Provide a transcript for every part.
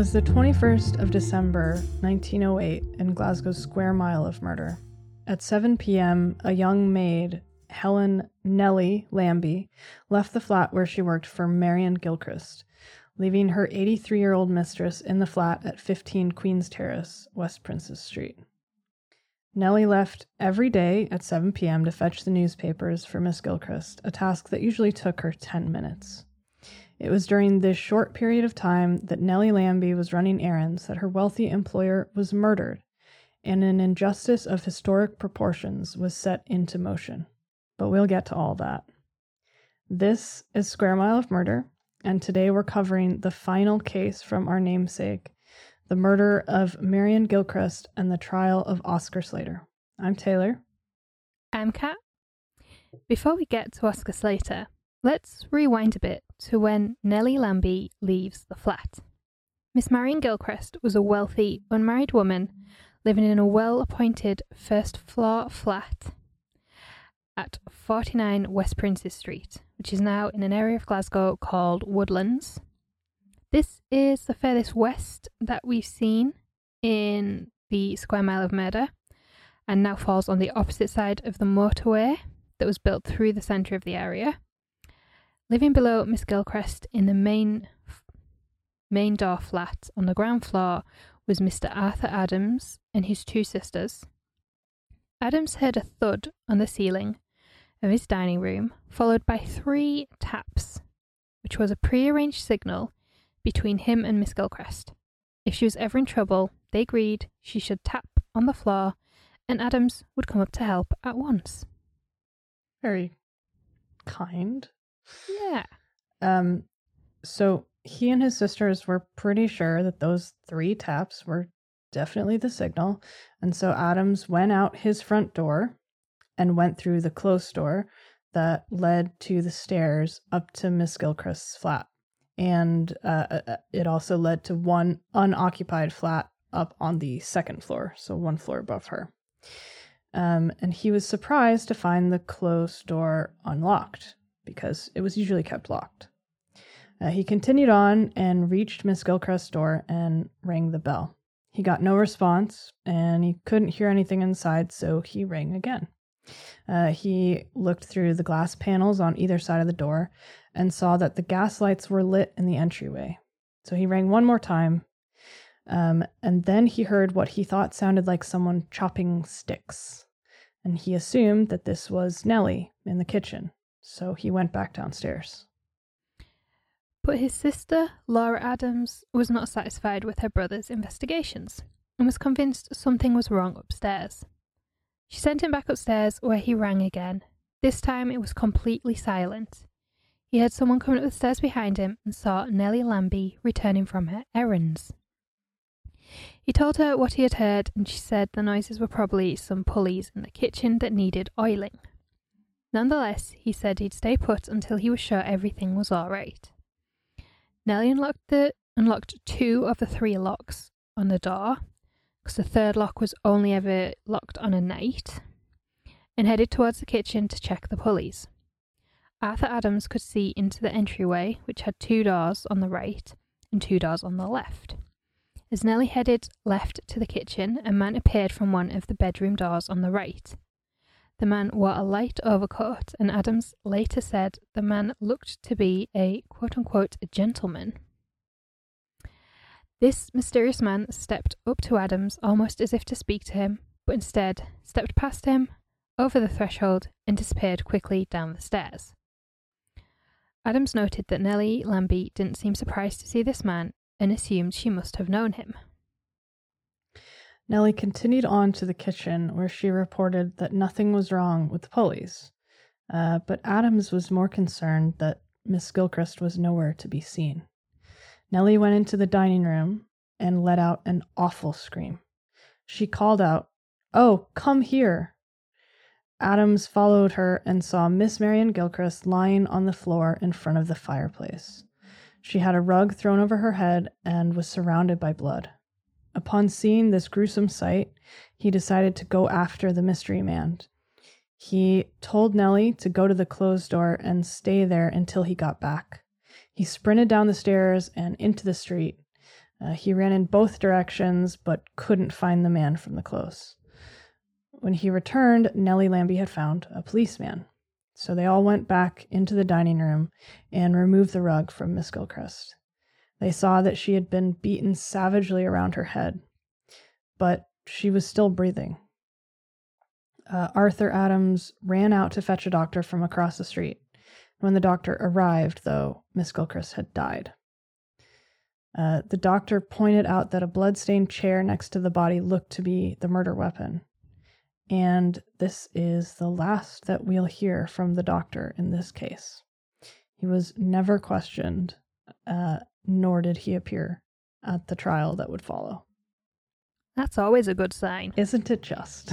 was the 21st of December, 1908, in Glasgow's square mile of murder. At 7 p.m., a young maid, Helen Nellie Lambie, left the flat where she worked for Marion Gilchrist, leaving her 83-year-old mistress in the flat at 15 Queen's Terrace, West Princes Street. Nellie left every day at 7 p.m. to fetch the newspapers for Miss Gilchrist, a task that usually took her 10 minutes. It was during this short period of time that Nellie Lambie was running errands that her wealthy employer was murdered, and an injustice of historic proportions was set into motion. But we'll get to all that. This is Square Mile of Murder, and today we're covering the final case from our namesake, the murder of Marion Gilchrist and the trial of Oscar Slater. I'm Taylor. I'm Kat. Before we get to Oscar Slater, let's rewind a bit to when Nellie Lambie leaves the flat. Miss Marion Gilchrist was a wealthy, unmarried woman living in a well-appointed first-floor flat at 49 West Princes Street, which is now in an area of Glasgow called Woodlands. This is the furthest west that we've seen in the Square Mile of Murder, and now falls on the opposite side of the motorway that was built through the centre of the area. Living below Miss Gilchrist in the main door flat on the ground floor was Mr. Arthur Adams and his two sisters. Adams heard a thud on the ceiling of his dining room, followed by 3 taps, which was a pre-arranged signal between him and Miss Gilchrist. If she was ever in trouble, they agreed she should tap on the floor and Adams would come up to help at once. Very kind. Yeah. So he and his sisters were pretty sure that those 3 taps were definitely the signal, and so Adams went out his front door and went through the closed door that led to the stairs up to Miss Gilchrist's flat. And it also led to one unoccupied flat up on the second floor, so 1 floor above her. And he was surprised to find the closed door unlocked, because it was usually kept locked. He continued on and reached Miss Gilchrist's door and rang the bell. He got no response, and he couldn't hear anything inside, so he rang again. He looked through the glass panels on either side of the door and saw that the gas lights were lit in the entryway. So he rang one more time, and then he heard what he thought sounded like someone chopping sticks. And he assumed that this was Nellie in the kitchen, so he went back downstairs. But his sister, Laura Adams, was not satisfied with her brother's investigations and was convinced something was wrong upstairs. She sent him back upstairs, where he rang again. This time it was completely silent. He heard someone coming up the stairs behind him and saw Nellie Lambie returning from her errands. He told her what he had heard, and she said the noises were probably some pulleys in the kitchen that needed oiling. Nonetheless, he said he'd stay put until he was sure everything was all right. Nellie unlocked 2 of the 3 locks on the door, because the 3rd lock was only ever locked on a night, and headed towards the kitchen to check the pulleys. Arthur Adams could see into the entryway, which had 2 doors on the right and 2 doors on the left. As Nellie headed left to the kitchen, a man appeared from one of the bedroom doors on the right. The man wore a light overcoat, and Adams later said the man looked to be a quote-unquote gentleman. This mysterious man stepped up to Adams almost as if to speak to him, but instead stepped past him, over the threshold, and disappeared quickly down the stairs. Adams noted that Nellie Lambie didn't seem surprised to see this man and assumed she must have known him. Nellie continued on to the kitchen, where she reported that nothing was wrong with the pulleys. But Adams was more concerned that Miss Gilchrist was nowhere to be seen. Nellie went into the dining room and let out an awful scream. She called out, "Oh, come here!" Adams followed her and saw Miss Marion Gilchrist lying on the floor in front of the fireplace. She had a rug thrown over her head and was surrounded by blood. Upon seeing this gruesome sight, he decided to go after the mystery man. He told Nellie to go to the closed door and stay there until he got back. He sprinted down the stairs and into the street. He ran in both directions, but couldn't find the man from the close. When he returned, Nellie Lambie had found a policeman. So they all went back into the dining room and removed the rug from Miss Gilchrist. They saw that she had been beaten savagely around her head, but she was still breathing. Arthur Adams ran out to fetch a doctor from across the street. When the doctor arrived, though, Miss Gilchrist had died. The doctor pointed out that a blood-stained chair next to the body looked to be the murder weapon. And this is the last that we'll hear from the doctor in this case. He was never questioned, nor did he appear at the trial that would follow. That's always a good sign. Isn't it just?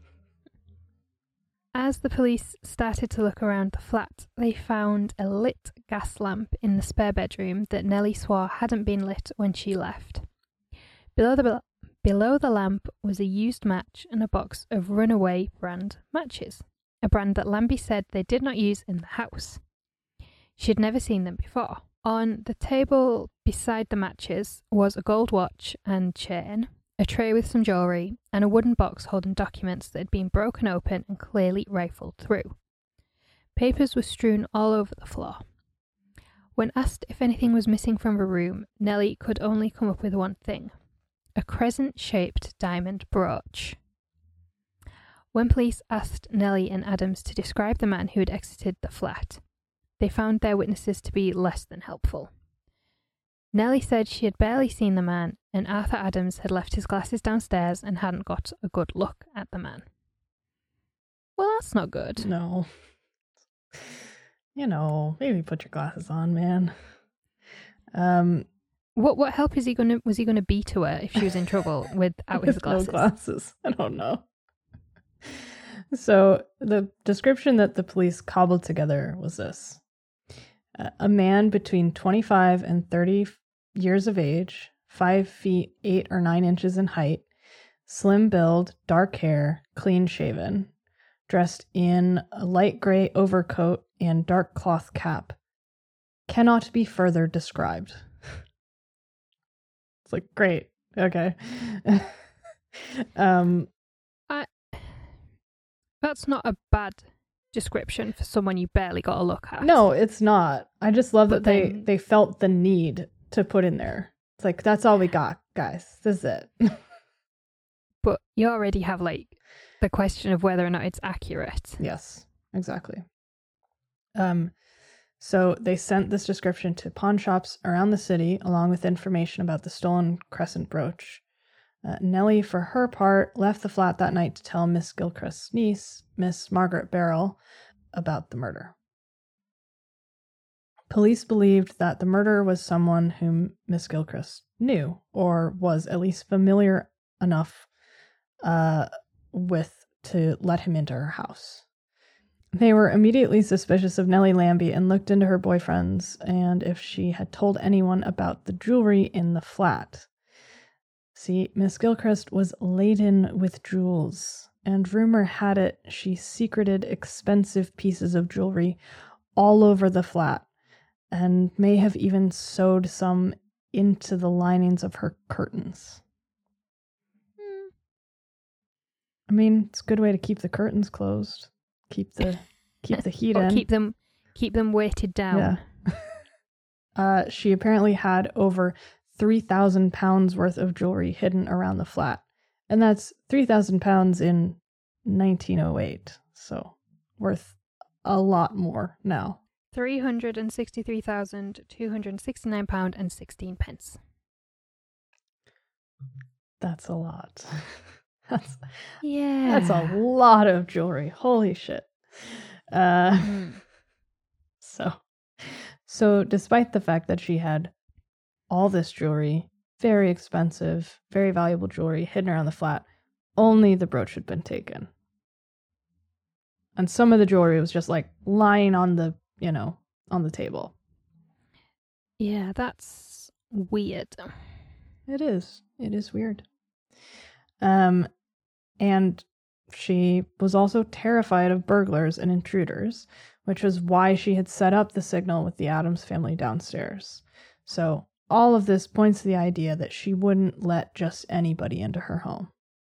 As the police started to look around the flat, they found a lit gas lamp in the spare bedroom that Nellie swore hadn't been lit when she left. Below the lamp was a used match and a box of Runaway brand matches, a brand that Lambie said they did not use in the house. She had never seen them before. On the table beside the matches was a gold watch and chain, a tray with some jewellery, and a wooden box holding documents that had been broken open and clearly rifled through. Papers were strewn all over the floor. When asked if anything was missing from the room, Nellie could only come up with one thing: a crescent-shaped diamond brooch. When police asked Nellie and Adams to describe the man who had exited the flat, they found their witnesses to be less than helpful. Nellie said she had barely seen the man, and Arthur Adams had left his glasses downstairs and hadn't got a good look at the man. Well, that's not good. No. Maybe put your glasses on, man. What help was he gonna be to her if she was in trouble without his glasses? No glasses. I don't know. So the description that the police cobbled together was this: a man between 25 and 30 years of age, 5 feet 8 or 9 inches in height, slim build, dark hair, clean shaven, dressed in a light gray overcoat and dark cloth cap, cannot be further described. It's like, great. Okay. That's not a bad description for someone you barely got a look at. No, it's not. I just love that they felt the need to put in there. It's like, that's all we got, guys. This is it. But you already have the question of whether or not it's accurate. Yes, exactly. So they sent this description to pawn shops around the city, along with information about the stolen crescent brooch. Nellie, for her part, left the flat that night to tell Miss Gilchrist's niece, Miss Margaret Barrell, about the murder. Police believed that the murderer was someone whom Miss Gilchrist knew, or was at least familiar enough with to let him into her house. They were immediately suspicious of Nellie Lambie and looked into her boyfriends and if she had told anyone about the jewelry in the flat. See, Miss Gilchrist was laden with jewels, and rumor had it she secreted expensive pieces of jewelry all over the flat, and may have even sewed some into the linings of her curtains. I mean, it's a good way to keep the curtains closed. Keep the heat in. Keep them weighted down. Yeah. She apparently had over 3,000 pounds worth of jewelry hidden around the flat. And that's 3,000 pounds in 1908. So worth a lot more now. £363,269 and 16 pence. That's a lot. That's a lot of jewelry. Holy shit. So despite the fact that she had all this jewelry, very expensive, very valuable jewelry hidden around the flat, only the brooch had been taken. And some of the jewelry was just lying on the, on the table. Yeah, that's weird. It is. It is weird. And she was also terrified of burglars and intruders, which was why she had set up the signal with the Adams family downstairs. So all of this points to the idea that she wouldn't let just anybody into her home.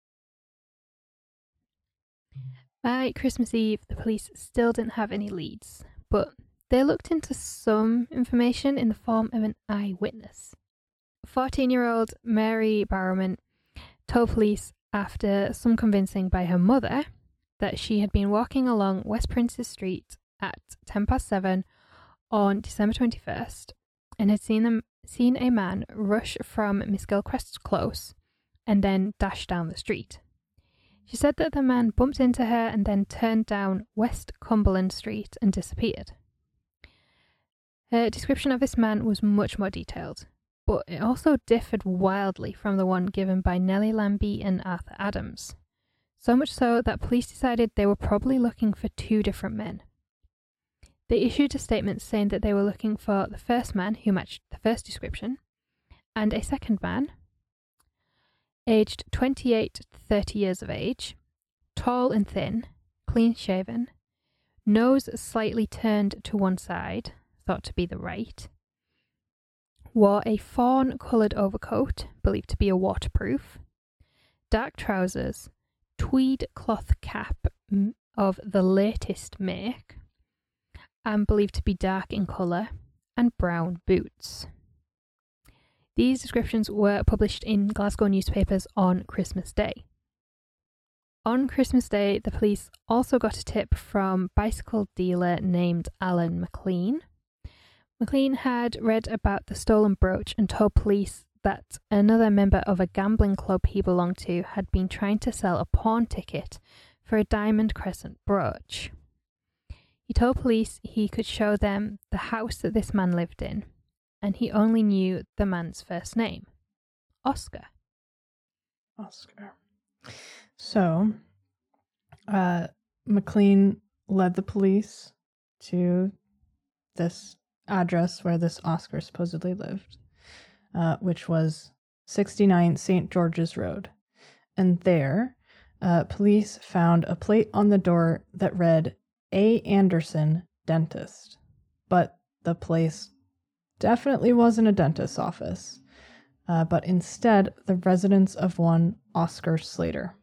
By Christmas Eve, the police still didn't have any leads, but they looked into some information in the form of an eyewitness. 14-year-old Mary Barrowman told police after some convincing by her mother that she had been walking along West Princes Street at 7:10 on December 21st and had seen a man rush from Miss Gilchrist's close and then dash down the street. She said that the man bumped into her and then turned down West Cumberland Street and disappeared. Her description of this man was much more detailed, but it also differed wildly from the one given by Nellie Lambie and Arthur Adams. So much so that police decided they were probably looking for two different men. They issued a statement saying that they were looking for the first man who matched the first description, and a second man, aged 28 to 30 years of age, tall and thin, clean-shaven, nose slightly turned to one side, thought to be the right, wore a fawn-coloured overcoat, believed to be a waterproof, dark trousers, tweed cloth cap of the latest make, and believed to be dark in colour, and brown boots. These descriptions were published in Glasgow newspapers on Christmas Day. On Christmas Day, the police also got a tip from a bicycle dealer named Alan McLean. McLean had read about the stolen brooch and told police that another member of a gambling club he belonged to had been trying to sell a pawn ticket for a diamond crescent brooch. He told police he could show them the house that this man lived in, and he only knew the man's first name, Oscar. So, McLean led the police to this address where this Oscar supposedly lived, which was 69 St. George's Road. And there, police found a plate on the door that read, A. Anderson, Dentist. But the place definitely wasn't a dentist's office, but instead the residence of one Oscar Slater.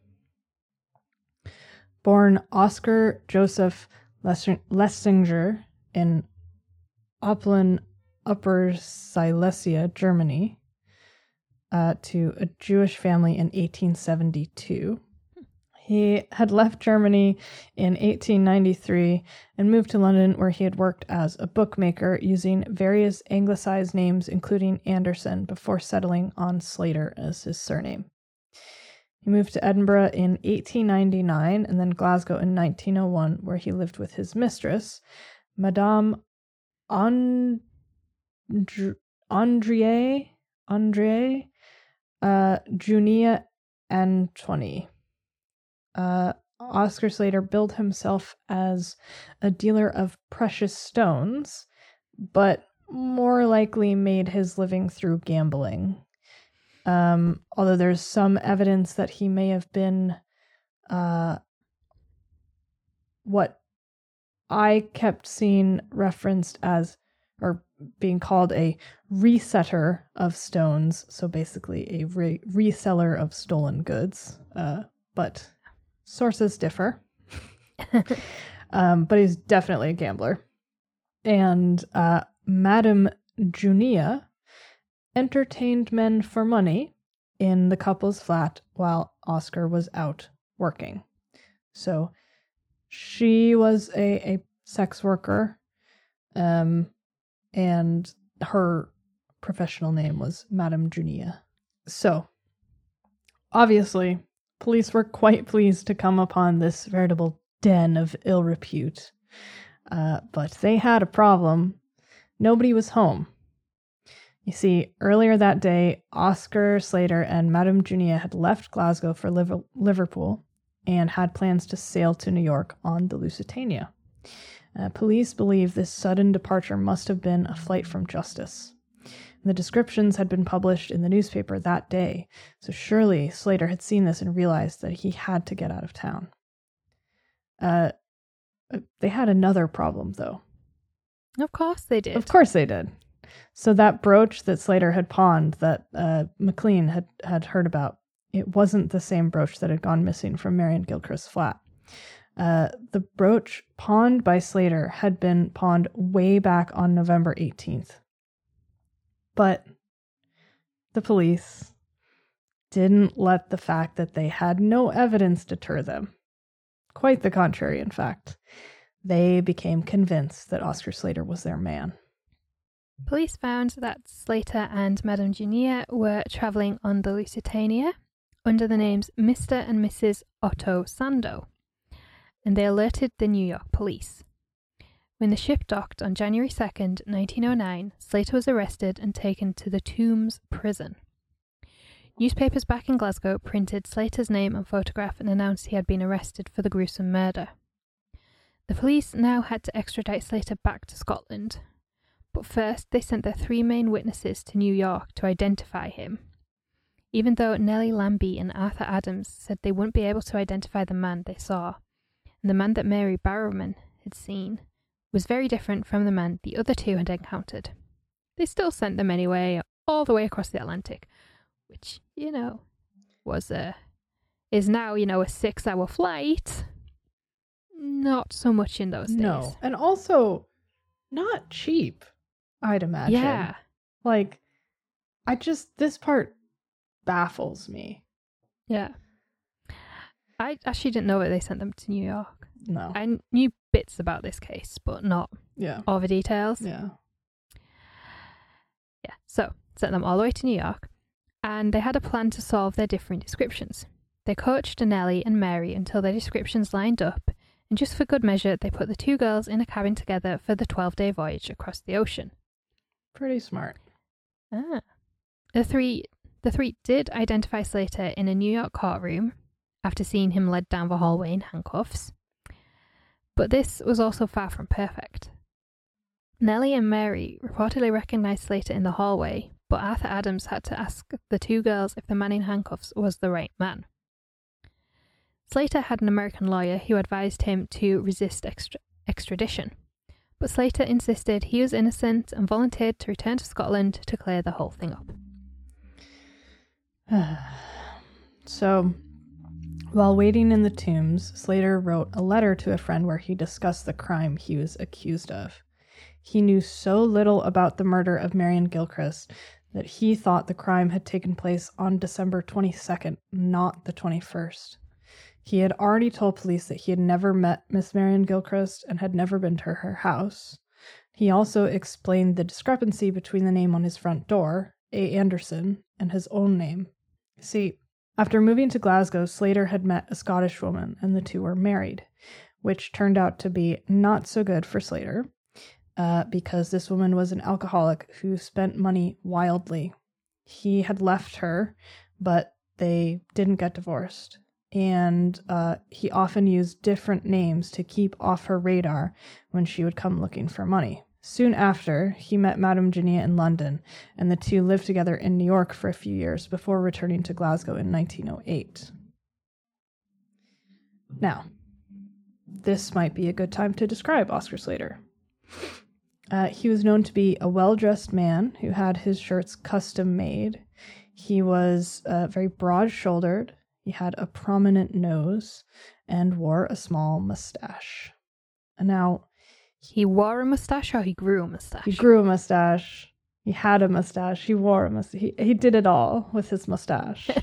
Born Oscar Joseph Lessinger in Oppeln, Upper Silesia, Germany, to a Jewish family in 1872. He had left Germany in 1893 and moved to London, where he had worked as a bookmaker using various anglicized names, including Anderson, before settling on Slater as his surname. He moved to Edinburgh in 1899 and then Glasgow in 1901, where he lived with his mistress, Madame Andrea Junia Antoni. Oscar Slater billed himself as a dealer of precious stones, but more likely made his living through gambling. Although there's some evidence that he may have been what I kept seeing referenced as, or being called, a resetter of stones. So basically a reseller of stolen goods. But sources differ. But he's definitely a gambler. And Madame Junia entertained men for money in the couple's flat while Oscar was out working. So she was a sex worker, and her professional name was Madame Junia. So, obviously, police were quite pleased to come upon this veritable den of ill repute. But they had a problem. Nobody was home. You see, earlier that day, Oscar Slater and Madame Junia had left Glasgow for Liverpool and had plans to sail to New York on the Lusitania. Police believe this sudden departure must have been a flight from justice. The descriptions had been published in the newspaper that day, so surely Slater had seen this and realized that he had to get out of town. They had another problem, though. Of course they did. Of course they did. So that brooch that Slater had pawned, that McLean had heard about, it wasn't the same brooch that had gone missing from Marion Gilchrist's flat. The brooch pawned by Slater had been pawned way back on November 18th. But the police didn't let the fact that they had no evidence deter them. Quite the contrary, in fact. They became convinced that Oscar Slater was their man. Police found that Slater and Madame Junior were travelling on the Lusitania under the names Mr. and Mrs. Otto Sando, and they alerted the New York police. When the ship docked on January 2nd, 1909, Slater was arrested and taken to the Tombs prison. Newspapers back in Glasgow printed Slater's name and photograph and announced he had been arrested for the gruesome murder. The police now had to extradite Slater back to Scotland, but first they sent their 3 main witnesses to New York to identify him. Even though Nellie Lambie and Arthur Adams said they wouldn't be able to identify the man they saw, and the man that Mary Barrowman had seen was very different from the man the other 2 had encountered. They still sent them anyway, all the way across the Atlantic, which, is now, a 6-hour flight. Not so much in those days. No, and also not cheap, I'd imagine. Yeah. This part baffles me. Yeah. I actually didn't know that they sent them to New York. No. I knew bits about this case, but not all the details. Yeah. Yeah, so sent them all the way to New York, and they had a plan to solve their different descriptions. They coached Nellie and Mary until their descriptions lined up, and just for good measure, they put the 2 girls in a cabin together for the 12-day voyage across the ocean. Pretty smart. The three did identify Slater in a New York courtroom after seeing him led down the hallway in handcuffs. But this was also far from perfect. Nellie and Mary reportedly recognized Slater in the hallway, but Arthur Adams had to ask the 2 girls if the man in handcuffs was the right man. Slater had an American lawyer who advised him to resist extradition, but Slater insisted he was innocent and volunteered to return to Scotland to clear the whole thing up. So, while waiting in the Tombs, Slater wrote a letter to a friend where he discussed the crime he was accused of. He knew so little about the murder of Marion Gilchrist that he thought the crime had taken place on December 22nd, not the 21st. He had already told police that he had never met Miss Marion Gilchrist and had never been to her house. He also explained the discrepancy between the name on his front door, A. Anderson, and his own name. See, after moving to Glasgow, Slater had met a Scottish woman, and the 2 were married, which turned out to be not so good for Slater, because this woman was an alcoholic who spent money wildly. He had left her, but they didn't get divorced, and he often used different names to keep off her radar when she would come looking for money. Soon after, he met Madame Junior in London, and the 2 lived together in New York for a few years before returning to Glasgow in 1908. Now, this might be a good time to describe Oscar Slater. He was known to be a well-dressed man who had his shirts custom made. He was very broad-shouldered. He had a prominent nose and wore a small mustache. And now, he wore a mustache or he grew a mustache? He grew a mustache. He had a mustache. He wore a mustache. He did it all with his mustache.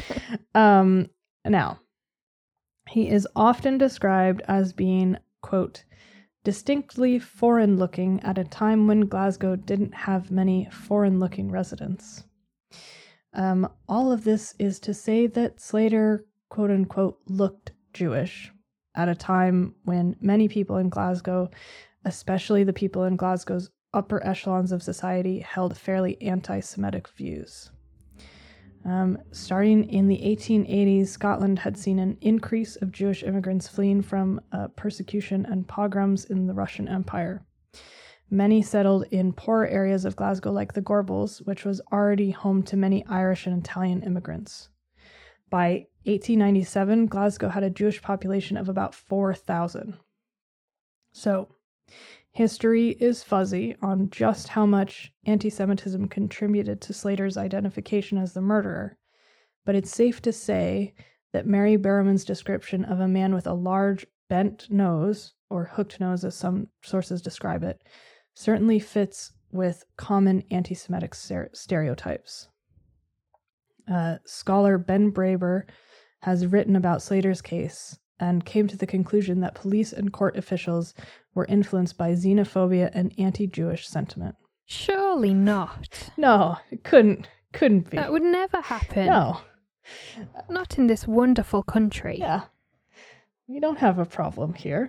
Now, he is often described as being, quote, distinctly foreign-looking at a time when Glasgow didn't have many foreign-looking residents. All of this is to say that Slater, quote-unquote, looked Jewish at a time when many people in Glasgow, especially the people in Glasgow's upper echelons of society, held fairly anti-Semitic views. Starting in the 1880s, Scotland had seen an increase of Jewish immigrants fleeing from persecution and pogroms in the Russian Empire. Many settled in poorer areas of Glasgow like the Gorbals, which was already home to many Irish and Italian immigrants. By 1897, Glasgow had a Jewish population of about 4,000. So, History is fuzzy on just how much anti-Semitism contributed to Slater's identification as the murderer, but it's safe to say that Mary Berriman's description of a man with a large bent nose, or hooked nose as some sources describe it, certainly fits with common anti-Semitic stereotypes. Scholar Ben Braber has written about Slater's case and came to the conclusion that police and court officials were influenced by xenophobia and anti-Jewish sentiment. Surely not. No, it couldn't be. That would never happen. No. Not in this wonderful country. Yeah. We don't have a problem here.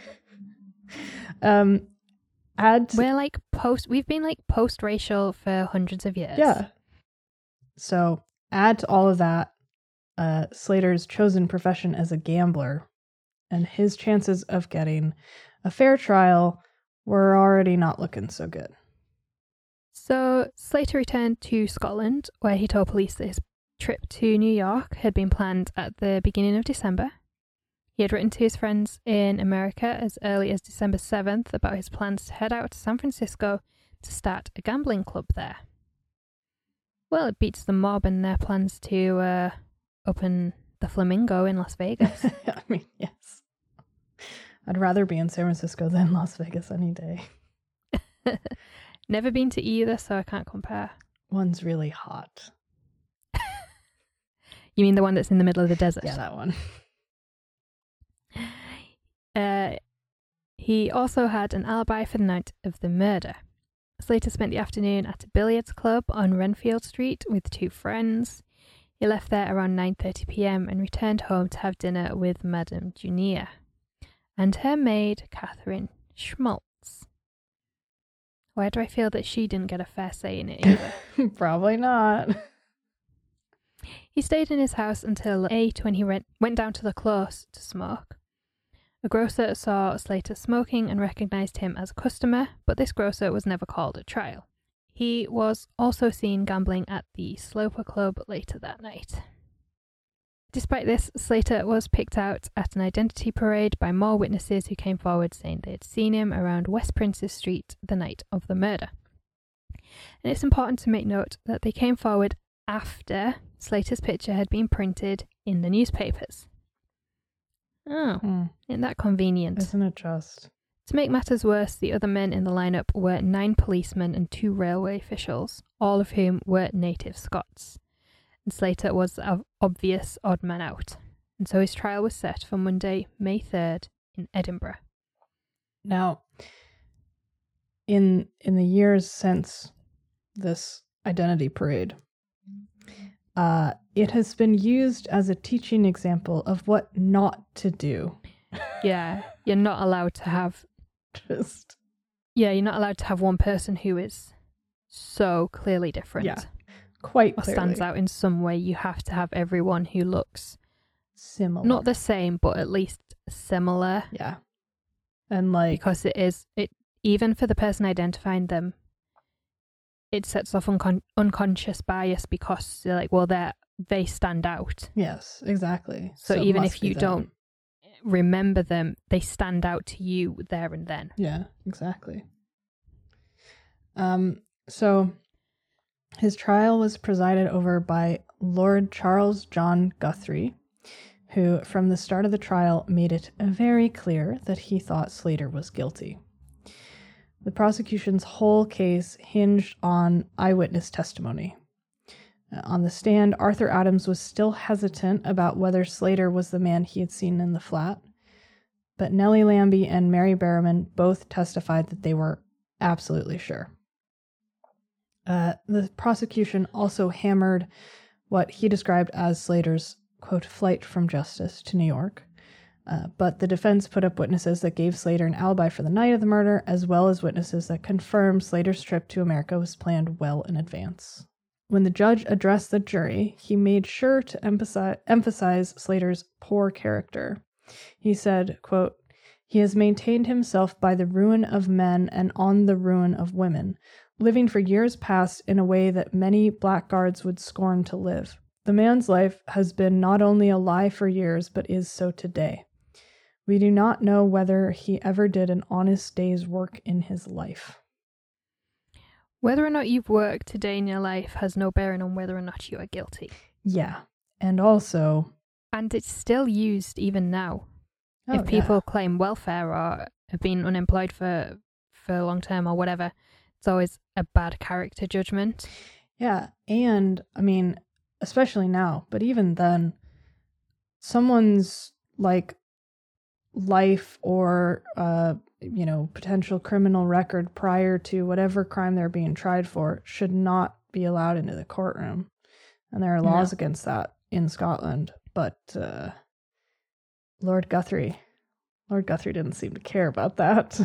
We've been like post-racial for hundreds of years. Yeah. So add to all of that Slater's chosen profession as a gambler, and his chances of getting a fair trial were already not looking so good. So Slater returned to Scotland, where he told police that his trip to New York had been planned at the beginning of December. He had written to his friends in America as early as December 7th about his plans to head out to San Francisco to start a gambling club there. Well, it beats the mob and their plans to open the Flamingo in Las Vegas. I mean, yes. I'd rather be in San Francisco than Las Vegas any day. Never been to either, so I can't compare. One's really hot. You mean the one that's in the middle of the desert? Yeah, that one. He also had an alibi for the night of the murder. Slater spent the afternoon at a billiards club on Renfield Street with two friends. He left there around 9:30 p.m. and returned home to have dinner with Madame Junior and her maid, Catherine Schmaltz. Why do I feel that she didn't get a fair say in it either? Probably not. He stayed in his house until 8 when he went down to the close to smoke. A grocer saw Slater smoking and recognized him as a customer, but this grocer was never called at trial. He was also seen gambling at the Sloper Club later that night. Despite this, Slater was picked out at an identity parade by more witnesses who came forward saying they had seen him around West Princes Street the night of the murder. And it's important to make note that they came forward after Slater's picture had been printed in the newspapers. Oh, isn't that convenient? Isn't it just? To make matters worse, the other men in the lineup were 9 policemen and 2 railway officials, all of whom were native Scots. And Slater was the obvious odd man out. And so his trial was set for Monday, May 3rd in Edinburgh. Now, in the years since this identity parade, it has been used as a teaching example of what not to do. Yeah, you're not allowed to have you're not allowed to have one person who is so clearly different. Yeah, quite or clearly. Stands out in some way. You have to have everyone who looks similar. Not the same, but at least similar. Yeah. And because it even for the person identifying them, it sets off unconscious bias because they're like, well, they stand out. Yes, exactly. So even if you don't remember them, they stand out to you there and then. Yeah, exactly. So his trial was presided over by Lord Charles John Guthrie, who from the start of the trial made it very clear that he thought Slater was guilty. The prosecution's whole case hinged on eyewitness testimony. On the stand, Arthur Adams was still hesitant about whether Slater was the man he had seen in the flat, but Nellie Lambie and Mary Berriman both testified that they were absolutely sure. The prosecution also hammered what he described as Slater's, quote, flight from justice to New York, but the defense put up witnesses that gave Slater an alibi for the night of the murder, as well as witnesses that confirmed Slater's trip to America was planned well in advance. When the judge addressed the jury, he made sure to emphasize Slater's poor character. He said, quote, "He has maintained himself by the ruin of men and on the ruin of women, living for years past in a way that many blackguards would scorn to live. The man's life has been not only a lie for years, but is so today. We do not know whether he ever did an honest day's work in his life. Whether or not you've worked a day in your life has no bearing on whether or not you are guilty. Yeah. And also... And it's still used even now. If people claim welfare or have been unemployed for long term or whatever, it's always a bad character judgment. Yeah. And, I mean, especially now, but even then, someone's, like, life or, potential criminal record prior to whatever crime they're being tried for should not be allowed into the courtroom. And there are laws against that in Scotland. But Lord Guthrie didn't seem to care about that.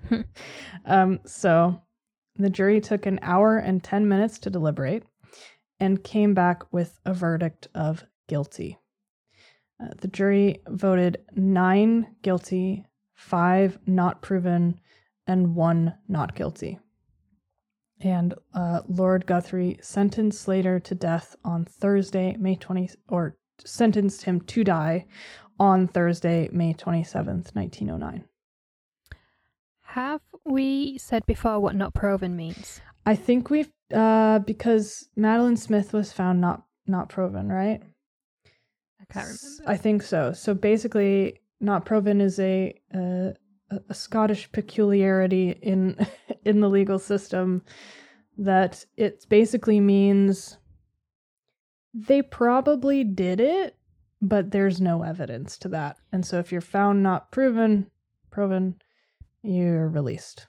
So the jury took an hour and 10 minutes to deliberate and came back with a verdict of guilty. The jury voted 9 guilty, 5 not proven, and 1 not guilty. And Lord Guthrie sentenced Slater to death on Thursday, May 20th, or sentenced him to die on Thursday, May 27th, 1909. Have we said before what not proven means? I think we've, because Madeline Smith was found not proven, right? I can't remember. I think so. So basically, not proven is a Scottish peculiarity in the legal system that it basically means they probably did it, but there's no evidence to that. And so if you're found not proven, you're released.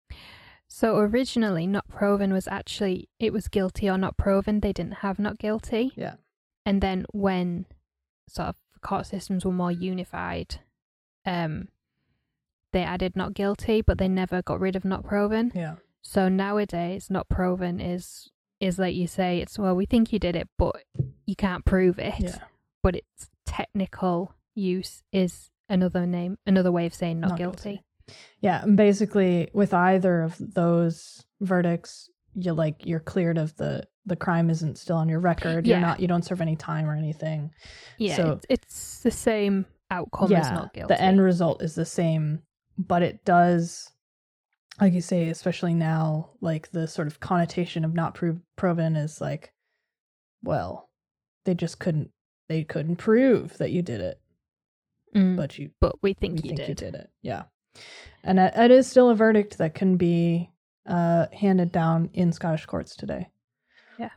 So originally, not proven was actually, it was guilty or not proven. They didn't have not guilty. Yeah. And then when sort of court systems were more unified, they added not guilty, but they never got rid of not proven. Yeah. So nowadays, not proven is like you say, it's, well, we think you did it, but you can't prove it. Yeah. But its technical use is another way of saying not guilty. Yeah, and basically with either of those verdicts, you're cleared of the crime isn't still on your record. You don't serve any time or anything. Yeah, so, it's the same outcome as not guilty. The end result is the same, but it does, like you say, especially now, like the sort of connotation of not proven is like, well, they couldn't prove that you did it. But we think you did it. Yeah. And it is still a verdict that can be handed down in Scottish courts today. Yeah.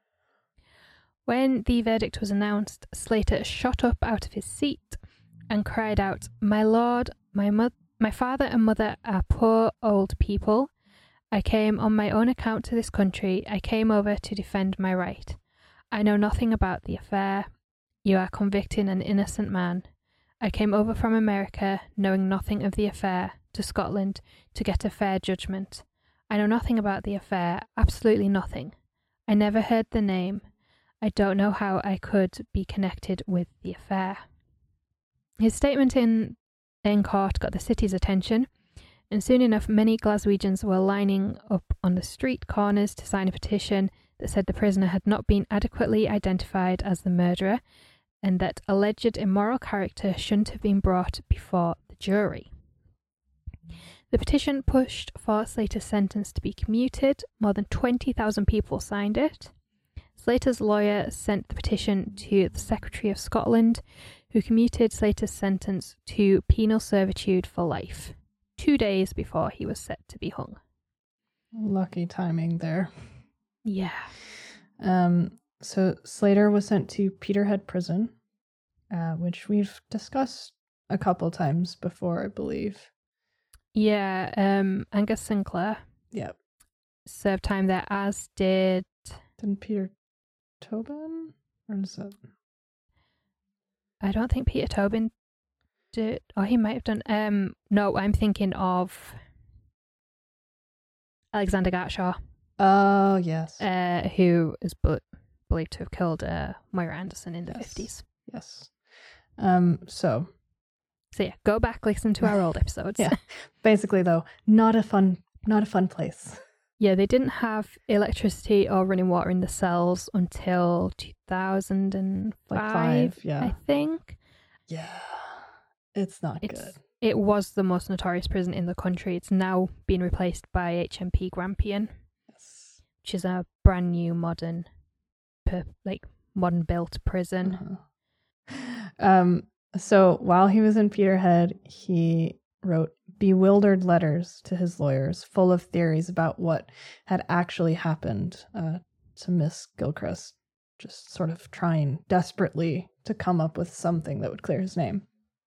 When the verdict was announced, Slater shot up out of his seat and cried out, "My lord, my father and mother are poor old people. I came on my own account to this country. I came over to defend my right. I know nothing about the affair. You are convicting an innocent man. I came over from America, knowing nothing of the affair, to Scotland to get a fair judgment. I know nothing about the affair, absolutely nothing. I never heard the name. I don't know how I could be connected with the affair." His statement in court got the city's attention, and soon enough many Glaswegians were lining up on the street corners to sign a petition that said the prisoner had not been adequately identified as the murderer, and that alleged immoral character shouldn't have been brought before the jury. The petition pushed for Slater's sentence to be commuted. More than 20,000 people signed it. Slater's lawyer sent the petition to the Secretary of Scotland, who commuted Slater's sentence to penal servitude for life, 2 days before he was set to be hung. Lucky timing there. Yeah. So Slater was sent to Peterhead Prison, which we've discussed a couple times before, I believe. Yeah, Angus Sinclair. Yep. Served time there, as did... Didn't Peter Tobin? Or is that... I don't think Peter Tobin did... Or he might have done... No, I'm thinking of Alexander Gartshaw. Oh, yes. Who is believed to have killed Moira Anderson in the 50s. Yes. So yeah, go back, listen to our old episodes. Yeah. Basically, though, not a fun place. Yeah, they didn't have electricity or running water in the cells until 2005, yeah. I think. Yeah. It's not good. It was the most notorious prison in the country. It's now been replaced by HMP Grampian, Yes. which is a brand new modern built prison. So while he was in Peterhead, he wrote bewildered letters to his lawyers full of theories about what had actually happened to Miss Gilchrist, just sort of trying desperately to come up with something that would clear his name.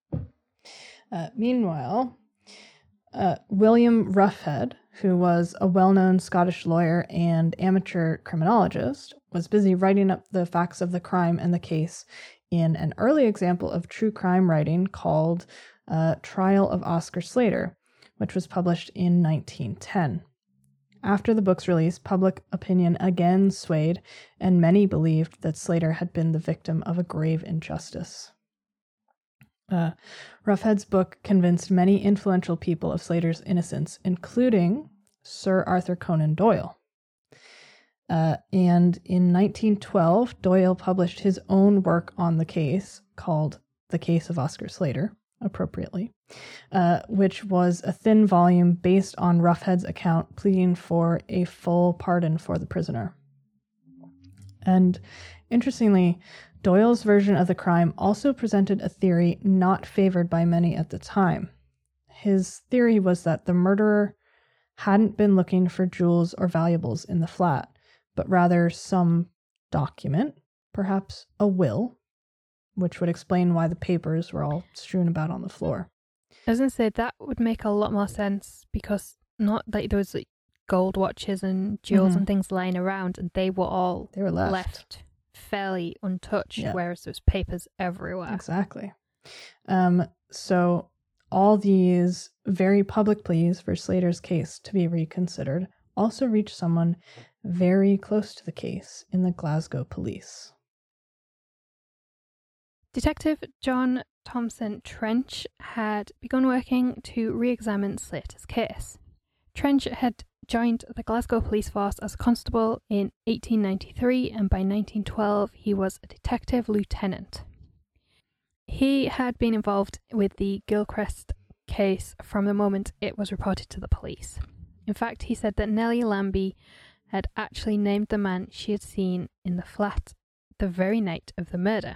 Meanwhile, William Roughead, who was a well-known Scottish lawyer and amateur criminologist, was busy writing up the facts of the crime and the case in an early example of true crime writing called Trial of Oscar Slater, which was published in 1910. After the book's release, public opinion again swayed, and many believed that Slater had been the victim of a grave injustice. Roughead's book convinced many influential people of Slater's innocence, including Sir Arthur Conan Doyle. And in 1912, Doyle published his own work on the case called The Case of Oscar Slater, appropriately, which was a thin volume based on Roughead's account pleading for a full pardon for the prisoner. And interestingly, Doyle's version of the crime also presented a theory not favored by many at the time. His theory was that the murderer hadn't been looking for jewels or valuables in the flat, but rather some document, perhaps a will, which would explain why the papers were all strewn about on the floor. I was going to say that would make a lot more sense, because not like there was like gold watches and jewels and things lying around, and they were left fairly untouched, whereas there's papers everywhere. Exactly. So all these very public pleas for Slater's case to be reconsidered also reached someone very close to the case in the Glasgow police. Detective John Thompson Trench had begun working to re-examine Slater's case. Trench had joined the Glasgow police force as a constable in 1893, and by 1912 he was a detective lieutenant. He had been involved with the Gilchrist case from the moment it was reported to the police. In fact, he said that Nellie Lambie had actually named the man she had seen in the flat the very night of the murder.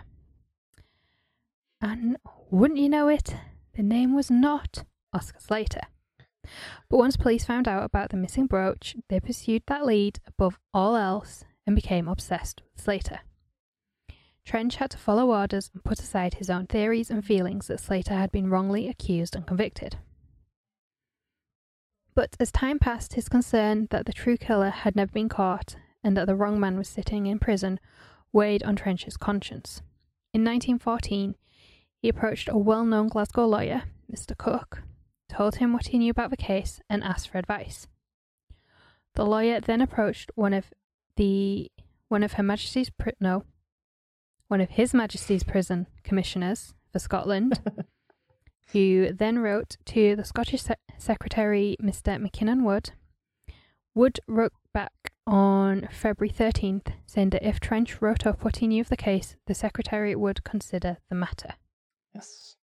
And wouldn't you know it, the name was not Oscar Slater. But once police found out about the missing brooch, they pursued that lead above all else and became obsessed with Slater. Trench had to follow orders and put aside his own theories and feelings that Slater had been wrongly accused and convicted. But as time passed, his concern that the true killer had never been caught and that the wrong man was sitting in prison weighed on Trench's conscience. In 1914, he approached a well-known Glasgow lawyer, Mr. Cook, told him what he knew about the case, and asked for advice. The lawyer then approached one of His Majesty's prison commissioners for Scotland, who then wrote to the Scottish Secretary, Mr. Mackinnon Wood. Wood wrote back on February 13th, saying that if Trench wrote up what he knew of the case, the Secretary would consider the matter. Yes.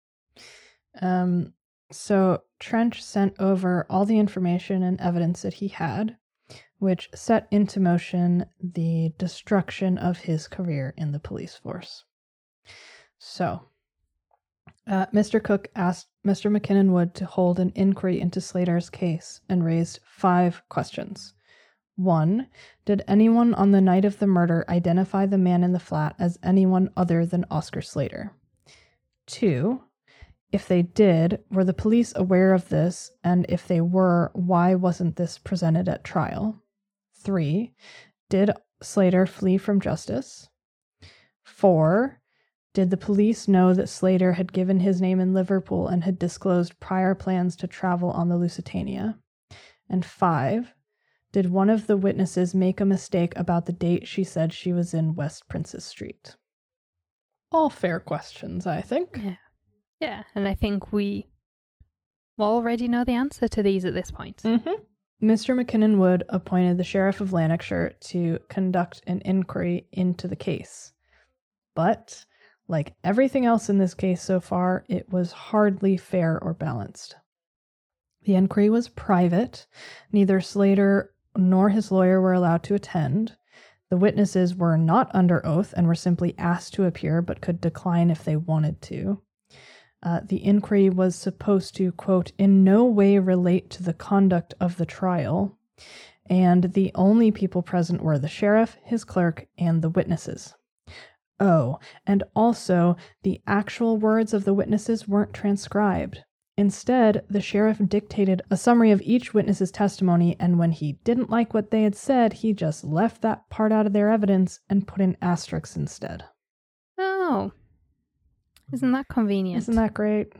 So Trench sent over all the information and evidence that he had, which set into motion the destruction of his career in the police force. So, Mr. Cook asked Mr. Mackinnon Wood to hold an inquiry into Slater's case and raised 5 questions. 1. Did anyone on the night of the murder identify the man in the flat as anyone other than Oscar Slater? 2. If they did, were the police aware of this? And if they were, why wasn't this presented at trial? 3. Did Slater flee from justice? 4. Did the police know that Slater had given his name in Liverpool and had disclosed prior plans to travel on the Lusitania? And 5. Did one of the witnesses make a mistake about the date she said she was in West Princess Street? All fair questions, I think. Yeah, and I think we already know the answer to these at this point. Mr. Mackinnon Wood appointed the Sheriff of Lanarkshire to conduct an inquiry into the case. But Like everything else in this case so far, it was hardly fair or balanced. The inquiry was private. Neither Slater nor his lawyer were allowed to attend. The witnesses were not under oath and were simply asked to appear but could decline if they wanted to. The inquiry was supposed to, quote, in no way relate to the conduct of the trial, and the only people present were the sheriff, his clerk, and the witnesses. Oh, and also, the actual words of the witnesses weren't transcribed. Instead, the sheriff dictated a summary of each witness's testimony, and when he didn't like what they had said, he just left that part out of their evidence and put in asterisks instead. Oh. Isn't that convenient? Isn't that great?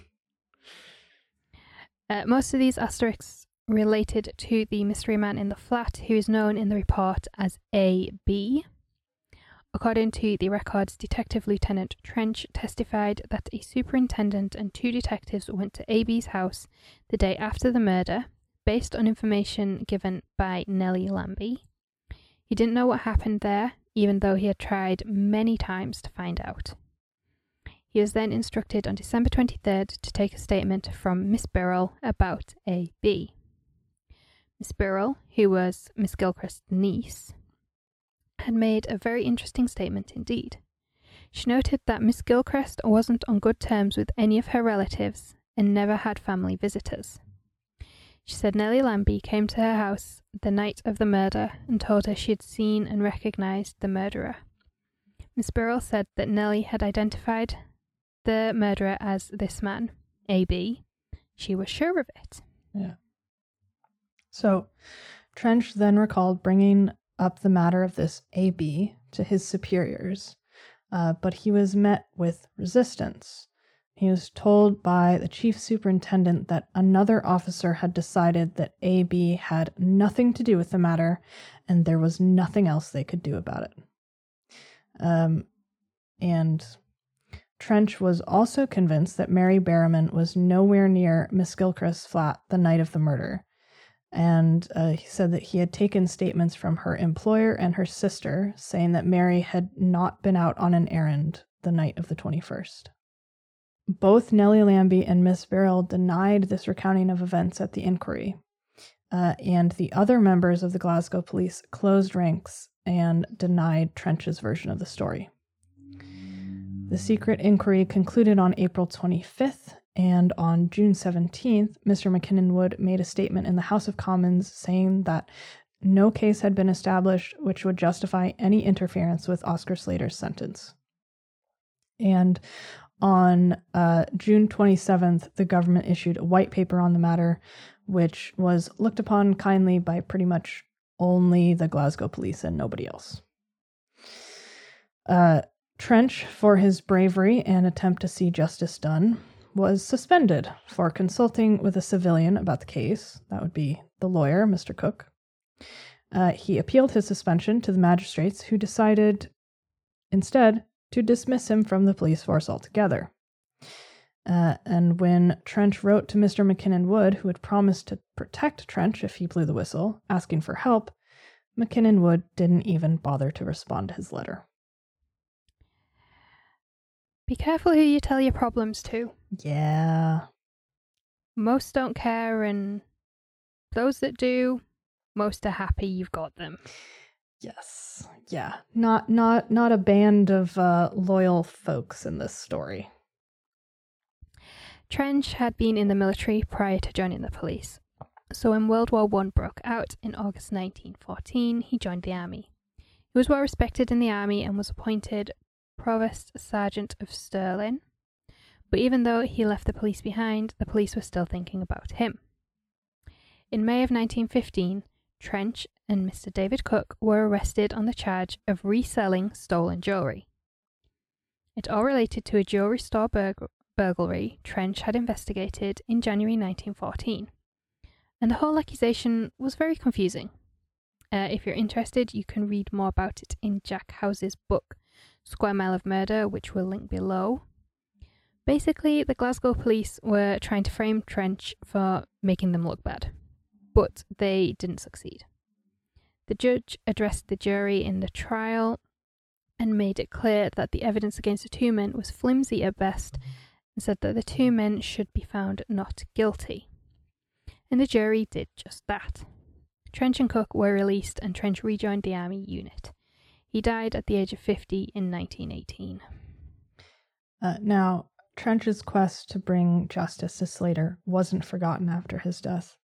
Most of these asterisks related to the mystery man in the flat, who is known in the report as A.B. According to the records, Detective Lieutenant Trench testified that a superintendent and 2 detectives went to A.B.'s house the day after the murder, based on information given by Nellie Lambie. He didn't know what happened there, even though he had tried many times to find out. He was then instructed on December 23rd to take a statement from Miss Birrell about A.B. Miss Birrell, who was Miss Gilchrist's niece, had made a very interesting statement indeed. She noted that Miss Gilchrist wasn't on good terms with any of her relatives and never had family visitors. She said Nellie Lambie came to her house the night of the murder and told her she had seen and recognized the murderer. Miss Birrell said that Nellie had identified the murderer as this man, A.B. She was sure of it. Yeah. So, Trench then recalled bringing up the matter of this A.B. to his superiors, but he was met with resistance. He was told by the chief superintendent that another officer had decided that A.B. had nothing to do with the matter, and there was nothing else they could do about it. And Trench was also convinced that Mary Berriman was nowhere near Miss Gilchrist's flat the night of the murder. And he said that he had taken statements from her employer and her sister saying that Mary had not been out on an errand the night of the 21st. Both Nellie Lambie and Miss Birrell denied this recounting of events at the inquiry. And the other members of the Glasgow police closed ranks and denied Trench's version of the story. The secret inquiry concluded on April 25th, and on June 17th, Mr. McKinnon Wood made a statement in the House of Commons saying that no case had been established which would justify any interference with Oscar Slater's sentence. And on June 27th, the government issued a white paper on the matter, which was looked upon kindly by pretty much only the Glasgow police and nobody else. Trench, for his bravery and attempt to see justice done, was suspended for consulting with a civilian about the case. That would be the lawyer, Mr. Cook. He appealed his suspension to the magistrates, who decided instead to dismiss him from the police force altogether. And when Trench wrote to Mr. McKinnon Wood, who had promised to protect Trench if he blew the whistle, asking for help, McKinnon Wood didn't even bother to respond to his letter. Be careful who you tell your problems to. Yeah. Most don't care, and those that do, most are happy you've got them. Yes. Yeah. Not a band of loyal folks in this story. Trench had been in the military prior to joining the police. So when World War I broke out in August 1914, he joined the army. He was well respected in the army and was appointed Provost Sergeant of Stirling. But even though he left the police behind, the police were still thinking about him. In May of 1915, Trench and Mr. David Cook were arrested on the charge of reselling stolen jewellery. It all related to a jewellery store burglary Trench had investigated in January 1914. And the whole accusation was very confusing. If you're interested, you can read more about it in Jack House's book, Square Mile of Murder, which we'll link below. Basically, the Glasgow police were trying to frame Trench for making them look bad, but they didn't succeed. The judge addressed the jury in the trial and made it clear that the evidence against the two men was flimsy at best, and said that the two men should be found not guilty. And the jury did just that. Trench and Cook were released, and Trench rejoined the army unit. He died at the age of 50 in 1918. Now, Trench's quest to bring justice to Slater wasn't forgotten after his death.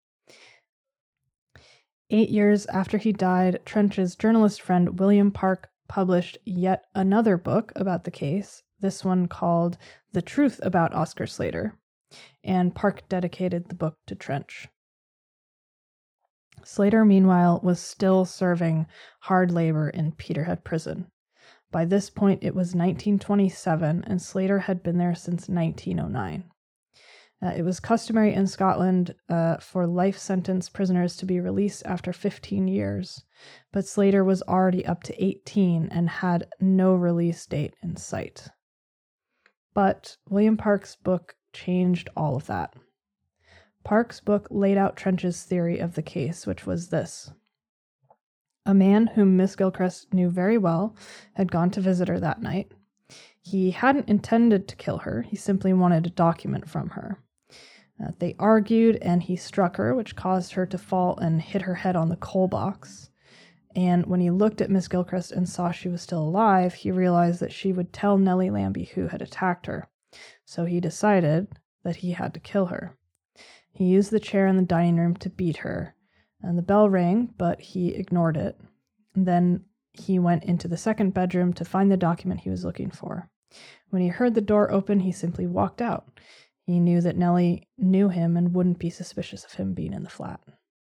8 years after he died, Trench's journalist friend William Park published yet another book about the case, this one called The Truth About Oscar Slater, and Park dedicated the book to Trench. Slater, meanwhile, was still serving hard labor in Peterhead Prison. By this point, it was 1927, and Slater had been there since 1909. It was customary in Scotland for life sentence prisoners to be released after 15 years, but Slater was already up to 18 and had no release date in sight. But William Park's book changed all of that. Park's book laid out Trench's theory of the case, which was this. A man whom Miss Gilchrist knew very well had gone to visit her that night. He hadn't intended to kill her, he simply wanted a document from her. They argued, and he struck her, which caused her to fall and hit her head on the coal box. And when he looked at Miss Gilchrist and saw she was still alive, he realized that she would tell Nellie Lambie who had attacked her. So he decided that he had to kill her. He used the chair in the dining room to beat her, and the bell rang, but he ignored it. And then he went into the second bedroom to find the document he was looking for. When he heard the door open, he simply walked out. He knew that Nellie knew him and wouldn't be suspicious of him being in the flat.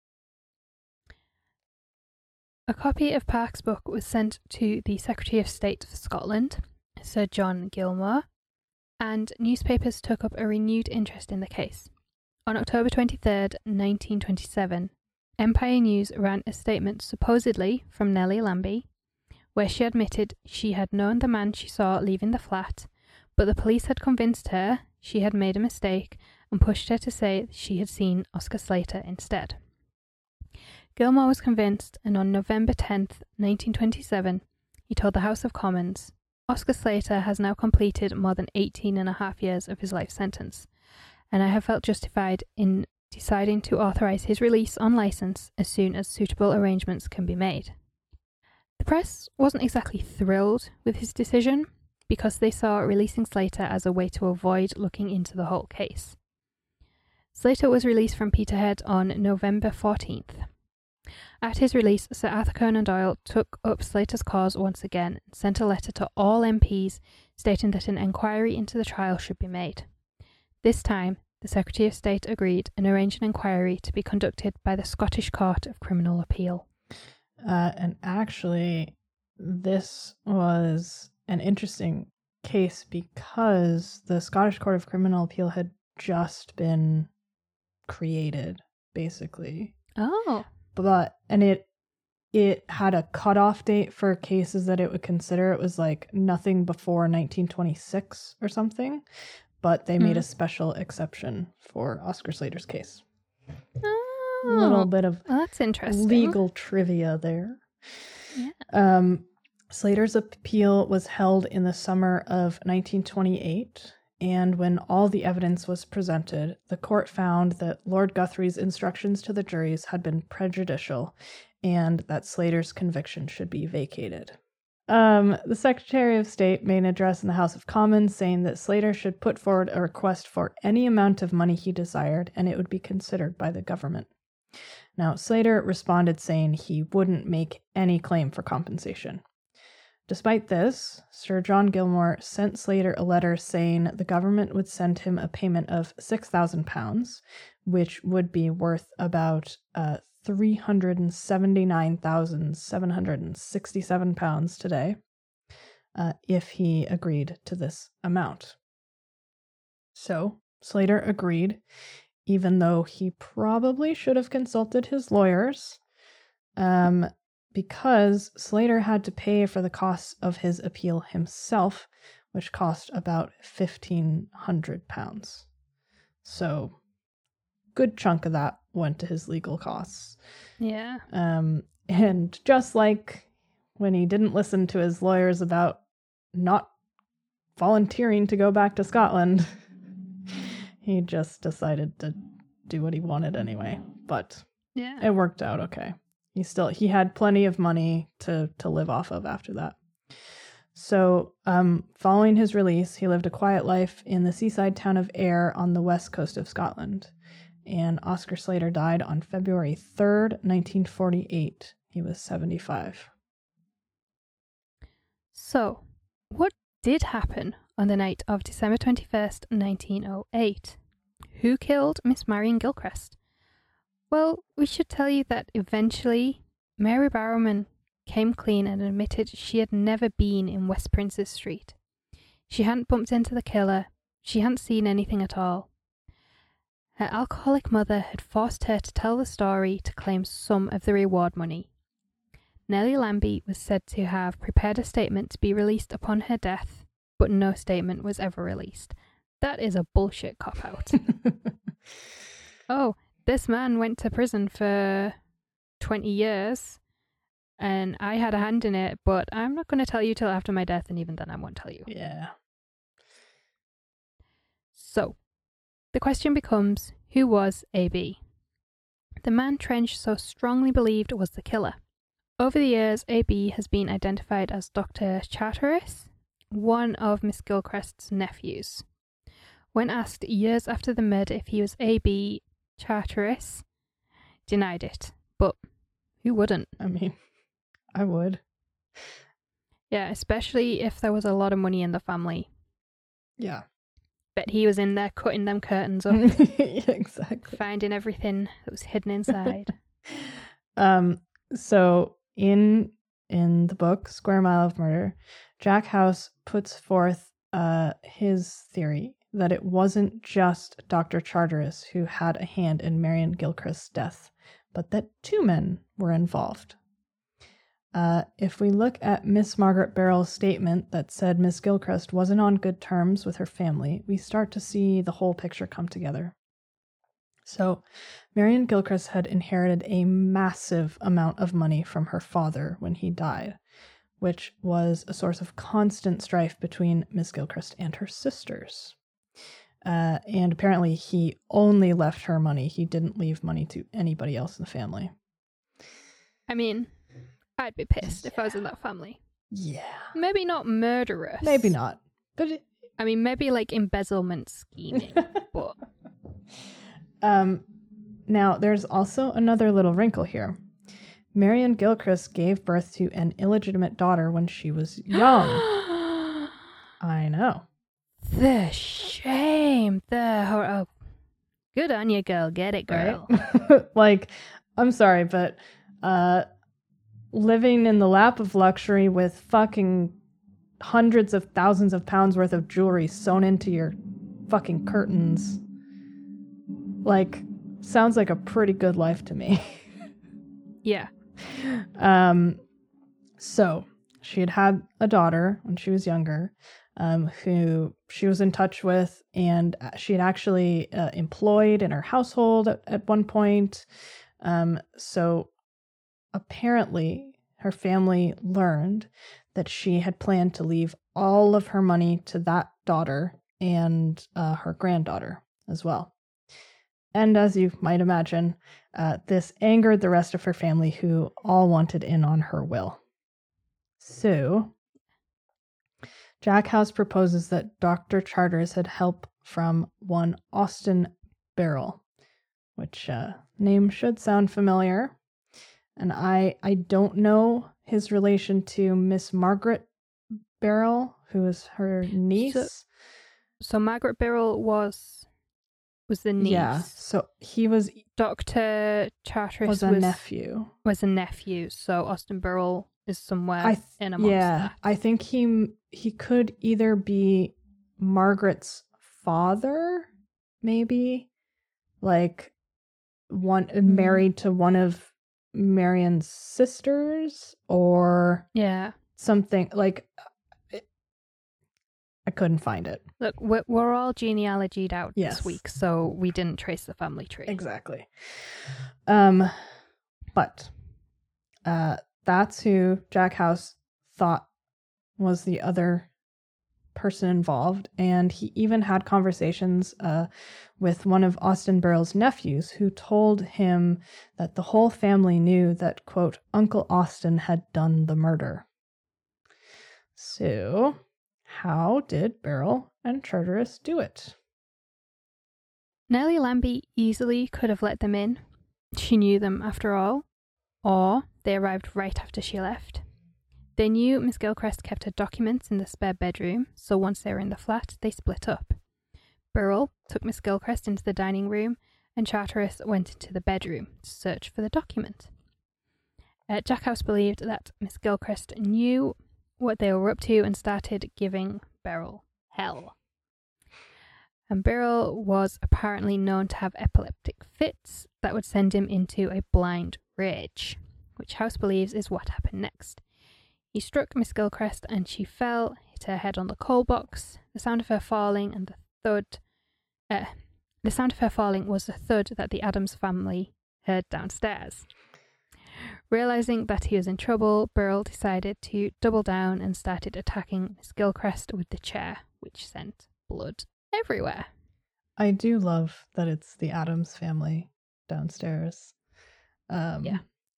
A copy of Park's book was sent to the Secretary of State for Scotland, Sir John Gilmore, and newspapers took up a renewed interest in the case. On October 23rd, 1927, Empire News ran a statement supposedly from Nellie Lambie, where she admitted she had known the man she saw leaving the flat, but the police had convinced her she had made a mistake and pushed her to say she had seen Oscar Slater instead. Gilmore was convinced, and on November 10th, 1927, he told the House of Commons, Oscar Slater has now completed more than 18.5 years of his life sentence, and I have felt justified in deciding to authorize his release on license as soon as suitable arrangements can be made. The press wasn't exactly thrilled with his decision, because they saw releasing Slater as a way to avoid looking into the whole case. Slater was released from Peterhead on November 14th. At his release, Sir Arthur Conan Doyle took up Slater's cause once again and sent a letter to all MPs stating that an inquiry into the trial should be made. This time, the Secretary of State agreed and arranged an inquiry to be conducted by the Scottish Court of Criminal Appeal. And actually, this was an interesting case because the Scottish Court of Criminal Appeal had just been created, basically. Oh. And it had a cutoff date for cases that it would consider. It was like nothing before 1926 or something, but they made a special exception for Oscar Slater's case. Oh. A little bit of that's interesting. Legal trivia there. Yeah. Slater's appeal was held in the summer of 1928, and when all the evidence was presented, the court found that Lord Guthrie's instructions to the juries had been prejudicial and that Slater's conviction should be vacated. The Secretary of State made an address in the House of Commons saying that Slater should put forward a request for any amount of money he desired, and it would be considered by the government. Now, Slater responded saying he wouldn't make any claim for compensation. Despite this, Sir John Gilmore sent Slater a letter saying the government would send him a payment of £6,000, which would be worth about £379,767 today, if he agreed to this amount. So Slater agreed, even though he probably should have consulted his lawyers, because Slater had to pay for the costs of his appeal himself, which cost about £1,500. So, good chunk of that went to his legal costs. Yeah. And just like when he didn't listen to his lawyers about not volunteering to go back to Scotland, he just decided to do what he wanted anyway. But Yeah. it worked out okay. He had plenty of money to live off of after that. So, following his release, he lived a quiet life in the seaside town of Ayr on the west coast of Scotland. And Oscar Slater died on February 3rd, 1948. He was 75. So, what did happen on the night of December 21st, 1908? Who killed Miss Marion Gilchrist? Well, we should tell you that eventually Mary Barrowman came clean and admitted she had never been in West Princes Street. She hadn't bumped into the killer. She hadn't seen anything at all. Her alcoholic mother had forced her to tell the story to claim some of the reward money. Nellie Lambie was said to have prepared a statement to be released upon her death, but no statement was ever released. That is a bullshit cop-out. Oh, this man went to prison for 20 years, and I had a hand in it, but I'm not going to tell you till after my death, and even then I won't tell you. Yeah. So, the question becomes, who was A.B.? The man Trench so strongly believed was the killer. Over the years, A.B. has been identified as Dr. Charteris, one of Miss Gilchrist's nephews. When asked years after the murder if he was A.B., Charteris denied it, but who wouldn't? I mean, I would. Yeah, especially if there was a lot of money in the family. Yeah. Bet he was in there cutting them curtains up. Yeah, exactly. Finding everything that was hidden inside. So in the book Square Mile of Murder, Jack House puts forth his theory that it wasn't just Dr. Charteris who had a hand in Marion Gilchrist's death, but that two men were involved. If we look at Miss Margaret Barrell's statement that said Miss Gilchrist wasn't on good terms with her family, we start to see the whole picture come together. So, Marion Gilchrist had inherited a massive amount of money from her father when he died, which was a source of constant strife between Miss Gilchrist and her sisters. And apparently he only left her money. He didn't leave money to anybody else in the family. I mean, I'd be pissed if I was in that family. Yeah. Maybe not murderous. Maybe not. But I mean, maybe like embezzlement scheming, but... Now, there's also another little wrinkle here. Marion Gilchrist gave birth to an illegitimate daughter when she was young. I know. The shame. Oh, good on you, girl. Get it, girl. Right? Like, I'm sorry, but living in the lap of luxury with fucking hundreds of thousands of pounds worth of jewelry sewn into your fucking curtains, like, sounds like a pretty good life to me. Yeah. So she had a daughter when she was younger, who she was in touch with, and she had actually employed in her household at one point. So apparently her family learned that she had planned to leave all of her money to that daughter and her granddaughter as well. And as you might imagine, this angered the rest of her family, who all wanted in on her will. So, Jack House proposes that Dr. Charteris had help from one Austin Barrell, which name should sound familiar. And I don't know his relation to Miss Margaret Barrell, who is her niece. So Margaret Barrell was the niece. Yeah, so he was... Dr. Charteris was a nephew. Was a nephew, so Austin Barrell is somewhere in amongst that. I think he could either be Margaret's father, maybe, like married to one of Marion's sisters, or something like... I couldn't find it. Look, we're all genealogied out Yes. this week, so we didn't trace the family tree. Exactly. But that's who Jack House thought was the other person involved, and he even had conversations with one of Austin Burrell's nephews, who told him that the whole family knew that, quote, Uncle Austin had done the murder. So, how did Burrell and Charteris do it? Nellie Lambie easily could have let them in. She knew them after all. Or they arrived right after she left. They knew Miss Gilchrist kept her documents in the spare bedroom, so once they were in the flat, they split up. Burrell took Miss Gilchrist into the dining room, and Charteris went into the bedroom to search for the document. Jack House believed that Miss Gilchrist knew what they were up to and started giving Burrell hell. And Burrell was apparently known to have epileptic fits that would send him into a blind rage, which House believes is what happened next. He struck Miss Gilchrist and she fell, hit her head on the coal box. The sound of her falling and the sound of her falling was the thud that the Adams family heard downstairs. Realizing that he was in trouble, Burrell decided to double down and started attacking Miss Gilchrist with the chair, which sent blood everywhere. I do love that it's the Adams family downstairs. Yeah.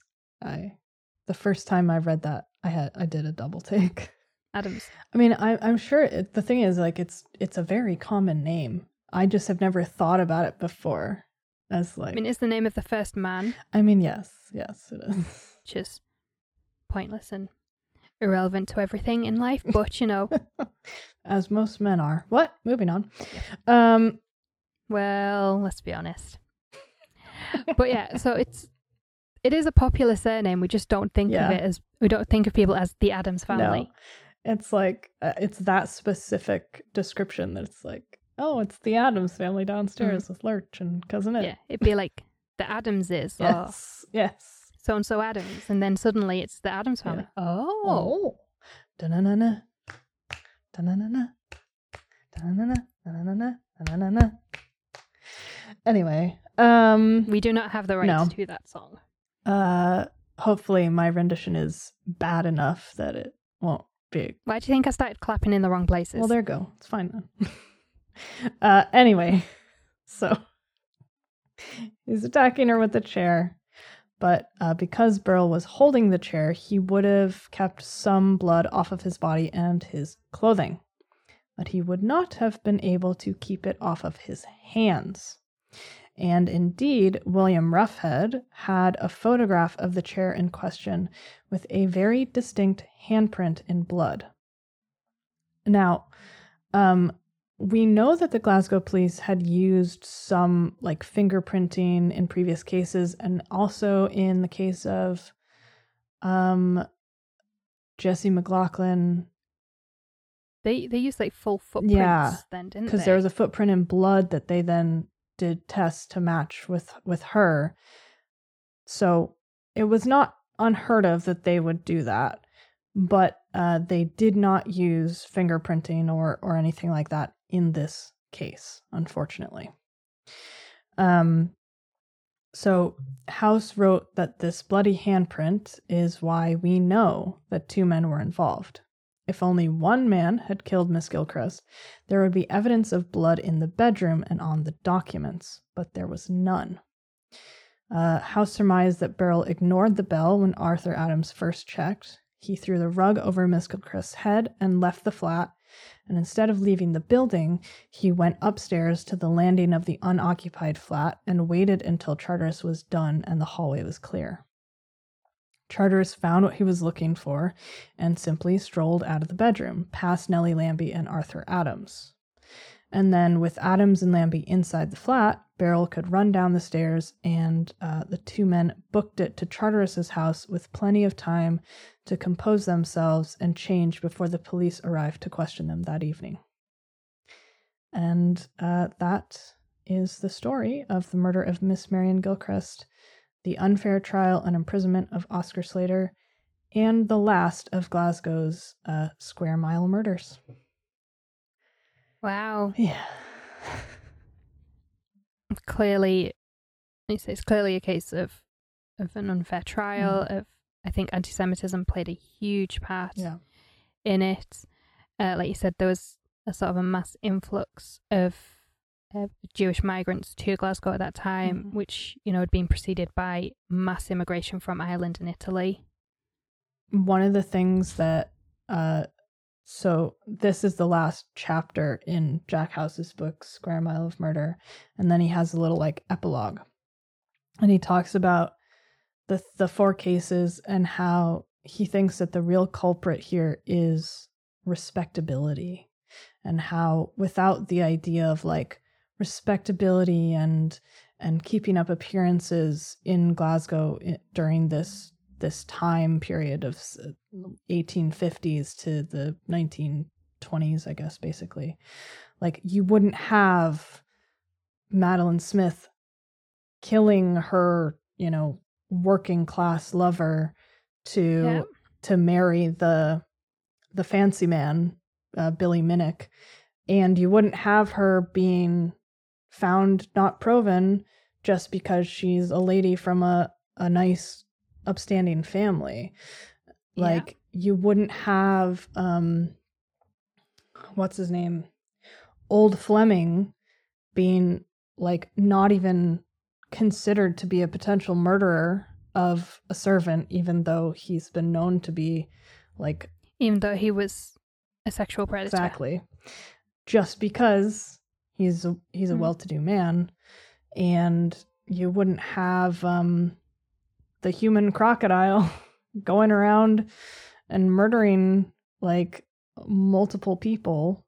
The first time I read that, I did a double take. Adams. I mean, I'm sure the thing is, like, it's a very common name. I just have never thought about it before as like. I mean, it's the name of the first man. I mean, yes, it is. Which is pointless and irrelevant to everything in life, but you know. As most men are. What? Moving on. Yeah. Well, let's be honest. But yeah, so it is a popular surname. We just don't think of it as, we don't think of people as the Adams family. No. It's like, it's that specific description that it's like, oh, it's the Adams family downstairs with Lurch and Cousin Ed. Yeah, it'd be like the Adamses or yes. So-and-so Adams, and then suddenly it's the Adams family. Yeah. Oh. Da-na-na-na. Da-na-na-na. Da-na-na-na. Da-na-na-na. Da-na-na-na. Anyway, we do not have the rights to that song. Hopefully my rendition is bad enough that it won't be. Why do you think I started clapping in the wrong places? Well, there you go. It's fine then. Anyway, so he's attacking her with the chair, but because Burrell was holding the chair, he would have kept some blood off of his body and his clothing, but he would not have been able to keep it off of his hands. And indeed, William Roughhead had a photograph of the chair in question with a very distinct handprint in blood. Now, we know that the Glasgow police had used some like fingerprinting in previous cases, and also in the case of Jesse McLaughlin. They used like full footprints then, didn't they? Because there was a footprint in blood that they then did tests to match with her. So it was not unheard of that they would do that, but they did not use fingerprinting or anything like that in this case, unfortunately. So House wrote that this bloody handprint is why we know that two men were involved. If only one man had killed Miss Gilchrist, there would be evidence of blood in the bedroom and on the documents, but there was none. House surmised that Burrell ignored the bell when Arthur Adams first checked. He threw the rug over Miss Gilchrist's head and left the flat, and instead of leaving the building, he went upstairs to the landing of the unoccupied flat and waited until Charteris was done and the hallway was clear. Charteris found what he was looking for and simply strolled out of the bedroom, past Nellie Lambie and Arthur Adams. And then with Adams and Lambie inside the flat, Burrell could run down the stairs, and the two men booked it to Charteris's house with plenty of time to compose themselves and change before the police arrived to question them that evening. And that is the story of the murder of Miss Marian Gilchrist, the unfair trial and imprisonment of Oscar Slater, and the last of Glasgow's Square Mile murders. Wow. Yeah. Clearly, it's clearly a case of an unfair trial, of I think anti-Semitism played a huge part Yeah. in it. Like you said, there was a sort of a mass influx of Jewish migrants to Glasgow at that time, which, you know, had been preceded by mass immigration from Ireland and Italy. One of the things that, so this is the last chapter in Jack House's book, Square Mile of Murder. And then he has a little like epilogue. And he talks about the 4 cases and how he thinks that the real culprit here is respectability, and how without the idea of like respectability and keeping up appearances in Glasgow during this time period of 1850s to the 1920s, I guess, basically, like you wouldn't have Madeline Smith killing her, you know, working class lover to marry the fancy man, Billy Minnick, and you wouldn't have her being found not proven just because she's a lady from a nice upstanding family. Like you wouldn't have what's his name, Old Fleming, being like not even considered to be a potential murderer of a servant, even though he's been known to be like, even though he was a sexual predator. Exactly. Just because he's a well-to-do man. And you wouldn't have the human crocodile going around and murdering like multiple people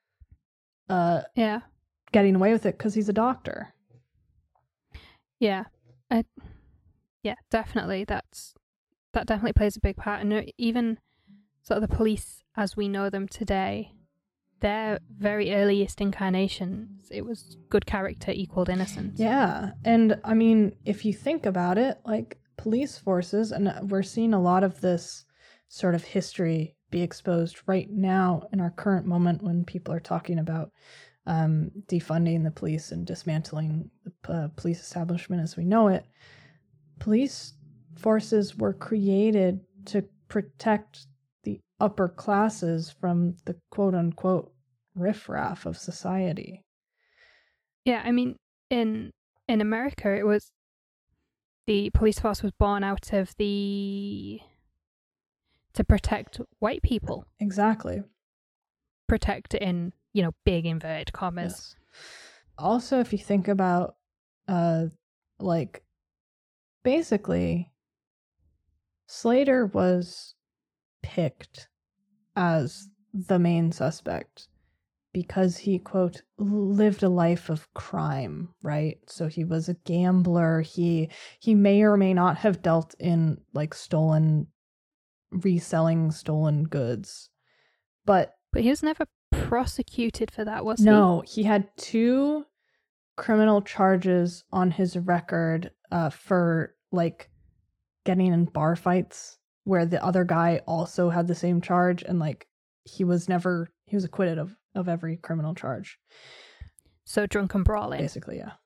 getting away with it because he's a doctor. Yeah, definitely. That definitely plays a big part. And even sort of the police as we know them today, their very earliest incarnations, it was good character equaled innocence. Yeah, and I mean, if you think about it, like police forces, and we're seeing a lot of this sort of history be exposed right now in our current moment when people are talking about defunding the police and dismantling the police establishment as we know it. Police forces were created to protect the upper classes from the quote-unquote riffraff of society. Yeah, I mean, in America, it was the police force was born out of to protect white people. Exactly. Protect in, you know, big inverted commas. Yes. Also, if you think about, like, basically, Slater was picked as the main suspect because he, quote, lived a life of crime, right? So he was a gambler. He may or may not have dealt in, like, reselling stolen goods. But he was never prosecuted for that, was he? No, he had 2 criminal charges on his record for, like, getting in bar fights where the other guy also had the same charge, and like he was acquitted of every criminal charge. So drunken brawling. Basically, yeah.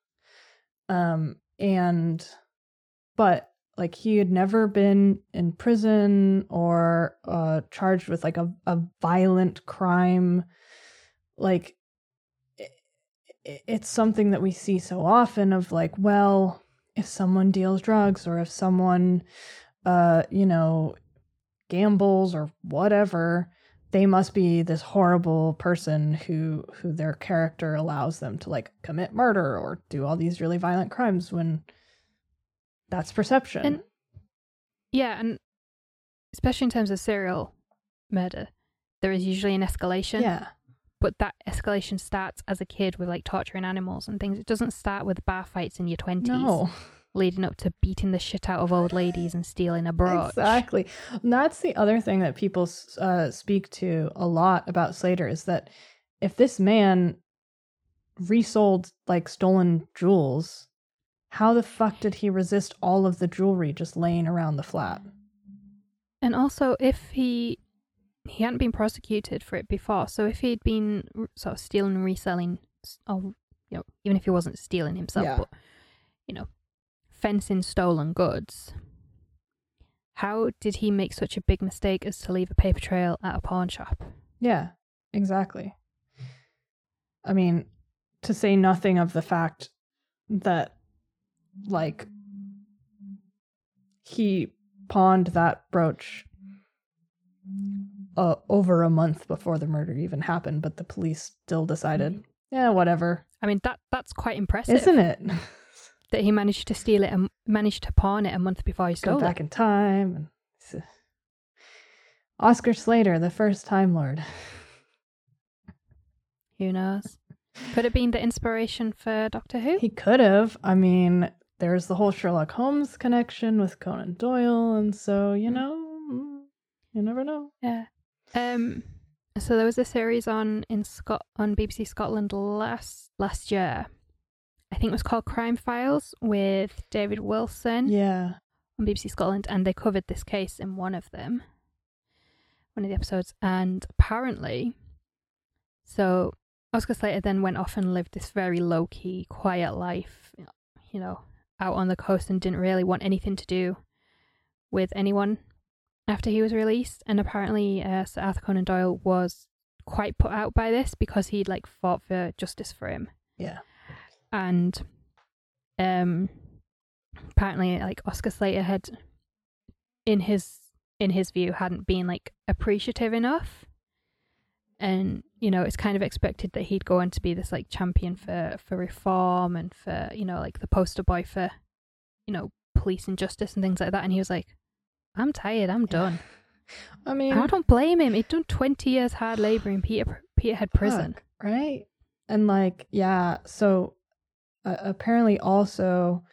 But like he had never been in prison or charged with like a violent crime. Like it's something that we see so often of like, well, if someone deals drugs or if someone gambles or whatever, they must be this horrible person who their character allows them to like commit murder or do all these really violent crimes, when that's perception. And especially in terms of serial murder, there is usually an escalation. Yeah. But that escalation starts as a kid with like torturing animals and things. It doesn't start with bar fights in your 20s. No. Leading up to beating the shit out of old ladies and stealing a brooch. Exactly. And that's the other thing that people speak to a lot about Slater, is that if this man resold like stolen jewels, how the fuck did he resist all of the jewelry just laying around the flat? And also, if he hadn't been prosecuted for it before, so if he'd been sort of stealing and reselling, or even if he wasn't stealing himself, but fencing stolen goods, how did he make such a big mistake as to leave a paper trail at a pawn shop? Yeah, exactly. I mean, to say nothing of the fact that, like, he pawned that brooch over a month before the murder even happened, but the police still decided, yeah, whatever. I mean, that's quite impressive. Isn't it? That he managed to steal it and managed to pawn it a month before he stole Go back in time. And Oscar Slater, the first Time Lord. Who knows? Could have been the inspiration for Doctor Who? He could have. I mean, there's the whole Sherlock Holmes connection with Conan Doyle, and so, you never know. Yeah. So there was a series on BBC Scotland last year. I think it was called Crime Files with David Wilson. Yeah. On BBC Scotland, and they covered this case in one of the episodes, and apparently, so Oscar Slater then went off and lived this very low-key, quiet life, out on the coast, and didn't really want anything to do with anyone after he was released. And apparently Sir Arthur Conan Doyle was quite put out by this because he'd fought for justice for him. Yeah. And apparently Oscar Slater had, in his view, hadn't been appreciative enough. And, it's kind of expected that he'd go on to be this champion for reform and for, the poster boy for, police and justice and things like that. And he was like, I'm tired, I'm done. I mean, I don't blame him. He'd done 20 years hard labor in Peterhead prison. Right? And so apparently also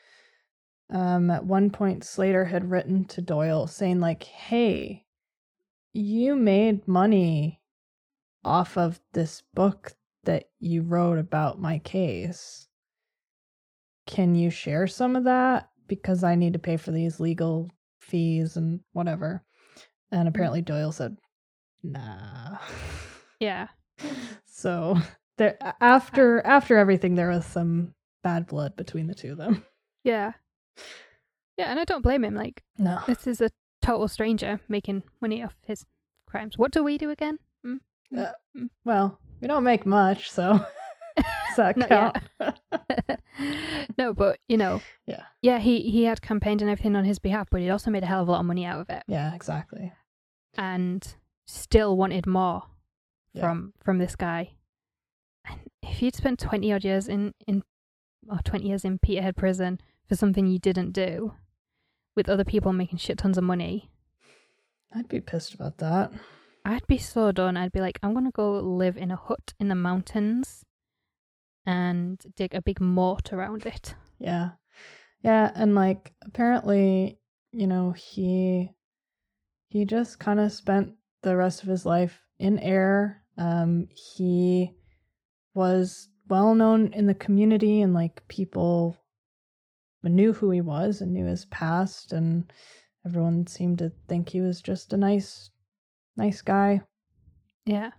at one point Slater had written to Doyle saying hey, you made money off of this book that you wrote about my case. Can you share some of that? Because I need to pay for these legal fees and whatever. And apparently Doyle said, nah. Yeah. So there, after everything, there was some bad blood between the two of them. Yeah. Yeah, and I don't blame him. No. This is a total stranger making money off his crimes. What do we do again? Well, we don't make much, so does that count? No, but yeah, he had campaigned and everything on his behalf, but he also made a hell of a lot of money out of it. Yeah, exactly. And still wanted more from this guy. And if you'd spent 20 odd years in 20 years in Peterhead prison for something you didn't do, with other people making shit tons of money, I'd be pissed about that. I'd be so done. I'd be like, I'm going to go live in a hut in the mountains and dig a big moat around it. Yeah. Yeah, and apparently, he just kind of spent the rest of his life in Ayr. He was well known in the community, and people knew who he was and knew his past, and everyone seemed to think he was just a nice guy. Yeah.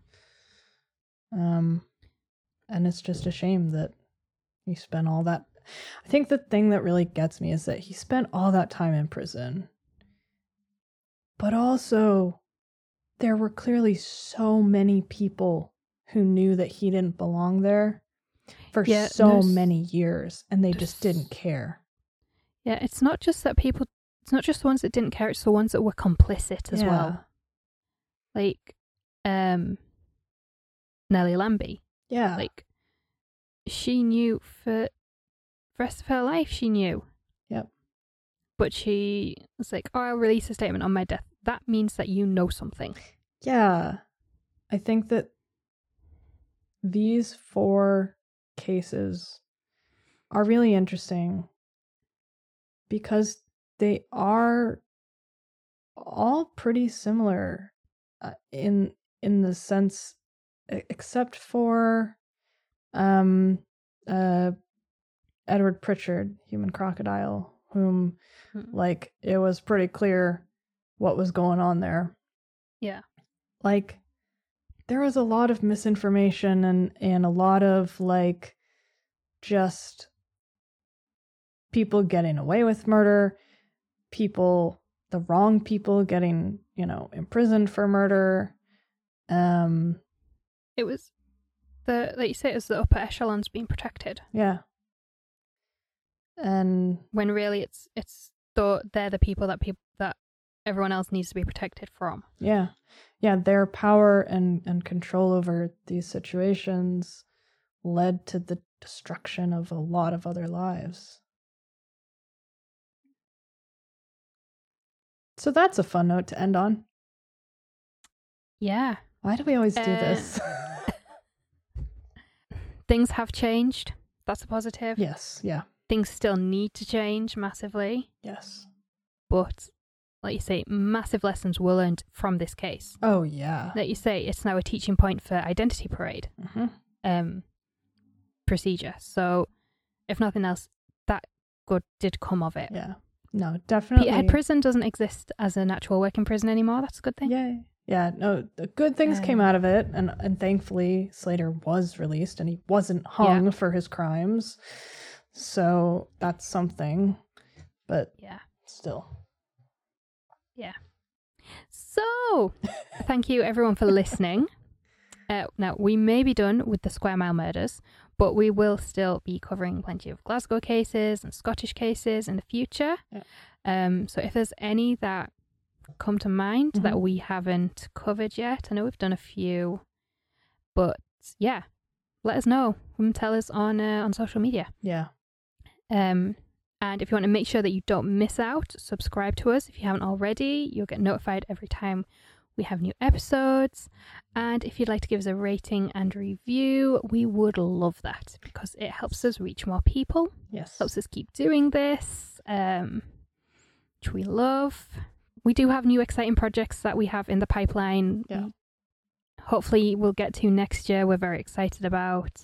And it's just a shame that he spent all that. I think the thing that really gets me is that he spent all that time in prison, but also there were clearly so many people who knew that he didn't belong there for so many years, and they just didn't care. Yeah, it's not just that people, it's not just the ones that didn't care, it's the ones that were complicit as well. Nellie Lambie. Yeah. She knew for the rest of her life, she knew. Yep. But she was like, I'll release a statement on my death. That means that you know something. Yeah. I think that these 4 cases are really interesting because they are all pretty similar in the sense, except for Edward Pritchard, Human Crocodile, whom it was pretty clear what was going on there. Yeah. There was a lot of misinformation and a lot of just people getting away with murder, people the wrong people getting, imprisoned for murder. It was like you say, it was the upper echelons being protected. Yeah. And when really it's thought they're the people that everyone else needs to be protected from. Yeah. Their power and control over these situations led to the destruction of a lot of other lives. So that's a fun note to end on. Yeah. Why do we always do this? Things have changed. That's a positive. Yes. Yeah. Things still need to change massively. Yes. But, like you say, massive lessons were learned from this case. Oh, yeah. Like you say, it's now a teaching point for identity parade procedure. So, if nothing else, that good did come of it. Yeah. No, definitely. Peterhead Prison doesn't exist as an actual working prison anymore. That's a good thing. Yay. Yeah, no, the good things came out of it, and thankfully Slater was released and he wasn't hung for his crimes. So that's something. But still. Yeah. So, thank you everyone for listening. Now, we may be done with the Square Mile murders, but we will still be covering plenty of Glasgow cases and Scottish cases in the future. Yeah. So if there's any that come to mind that we haven't covered yet, I know we've done a few, but yeah, let us know. Tell us on social media. Yeah. And if you want to make sure that you don't miss out, subscribe to us if you haven't already. You'll get notified every time we have new episodes. And if you'd like to give us a rating and review, we would love that because it helps us reach more people. Yes. Helps us keep doing this, which we love. We do have new exciting projects that we have in the pipeline. Yeah. Hopefully we'll get to next year. We're very excited about.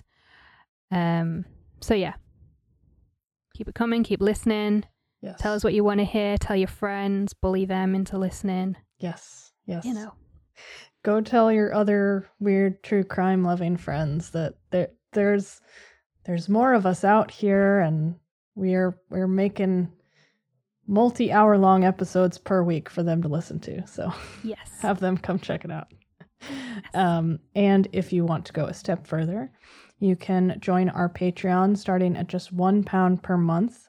So yeah. Keep it coming, keep listening. Yes. Tell us what you want to hear. Tell your friends, bully them into listening. Yes. Yes. Go tell your other weird true crime loving friends that there's more of us out here, and we're making multi-hour long episodes per week for them to listen to. So yes. Have them come check it out. Yes. And if you want to go a step further, you can join our Patreon starting at just £1 per month.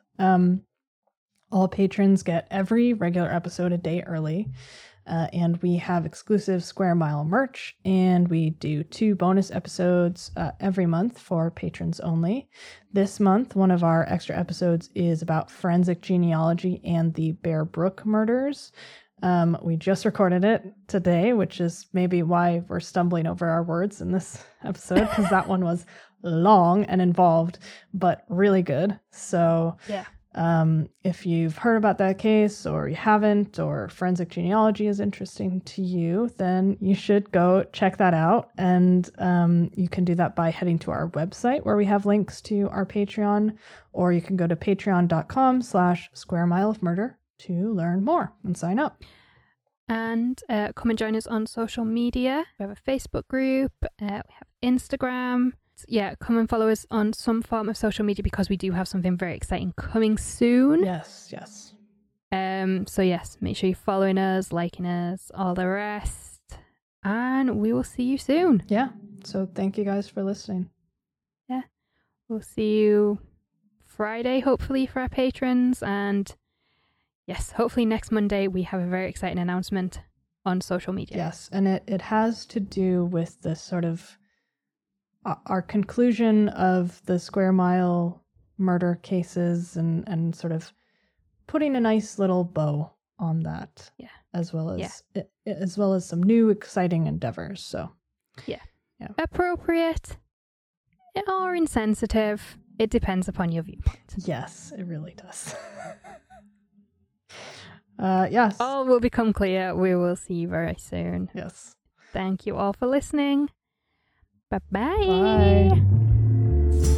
All patrons get every regular episode a day early. And we have exclusive Square Mile merch, and we do 2 bonus episodes every month for patrons only. This month, one of our extra episodes is about forensic genealogy and the Bear Brook murders. We just recorded it today, which is maybe why we're stumbling over our words in this episode, because that one was long and involved, but really good. So yeah. If you've heard about that case or you haven't, or forensic genealogy is interesting to you, then you should go check that out. And you can do that by heading to our website where we have links to our Patreon, or you can go to patreon.com/Square Mile of Murder to learn more and sign up. And come and join us on social media. We have a Facebook group, we have Instagram. Yeah, come and follow us on some form of social media because we do have something very exciting coming soon. Yes. So yes, make sure you're following us, liking us, all the rest. And we will see you soon. Yeah. So thank you guys for listening. Yeah. We'll see you Friday, hopefully, for our patrons. And yes, hopefully next Monday we have a very exciting announcement on social media. Yes. And it has to do with this sort of our conclusion of the Square Mile murder cases and sort of putting a nice little bow on that. Yeah. As well as some new exciting endeavors. So yeah. Appropriate or insensitive. It depends upon your viewpoint. Yes, it really does. Yes. All will become clear. We will see you very soon. Yes. Thank you all for listening. Bye-bye. Bye.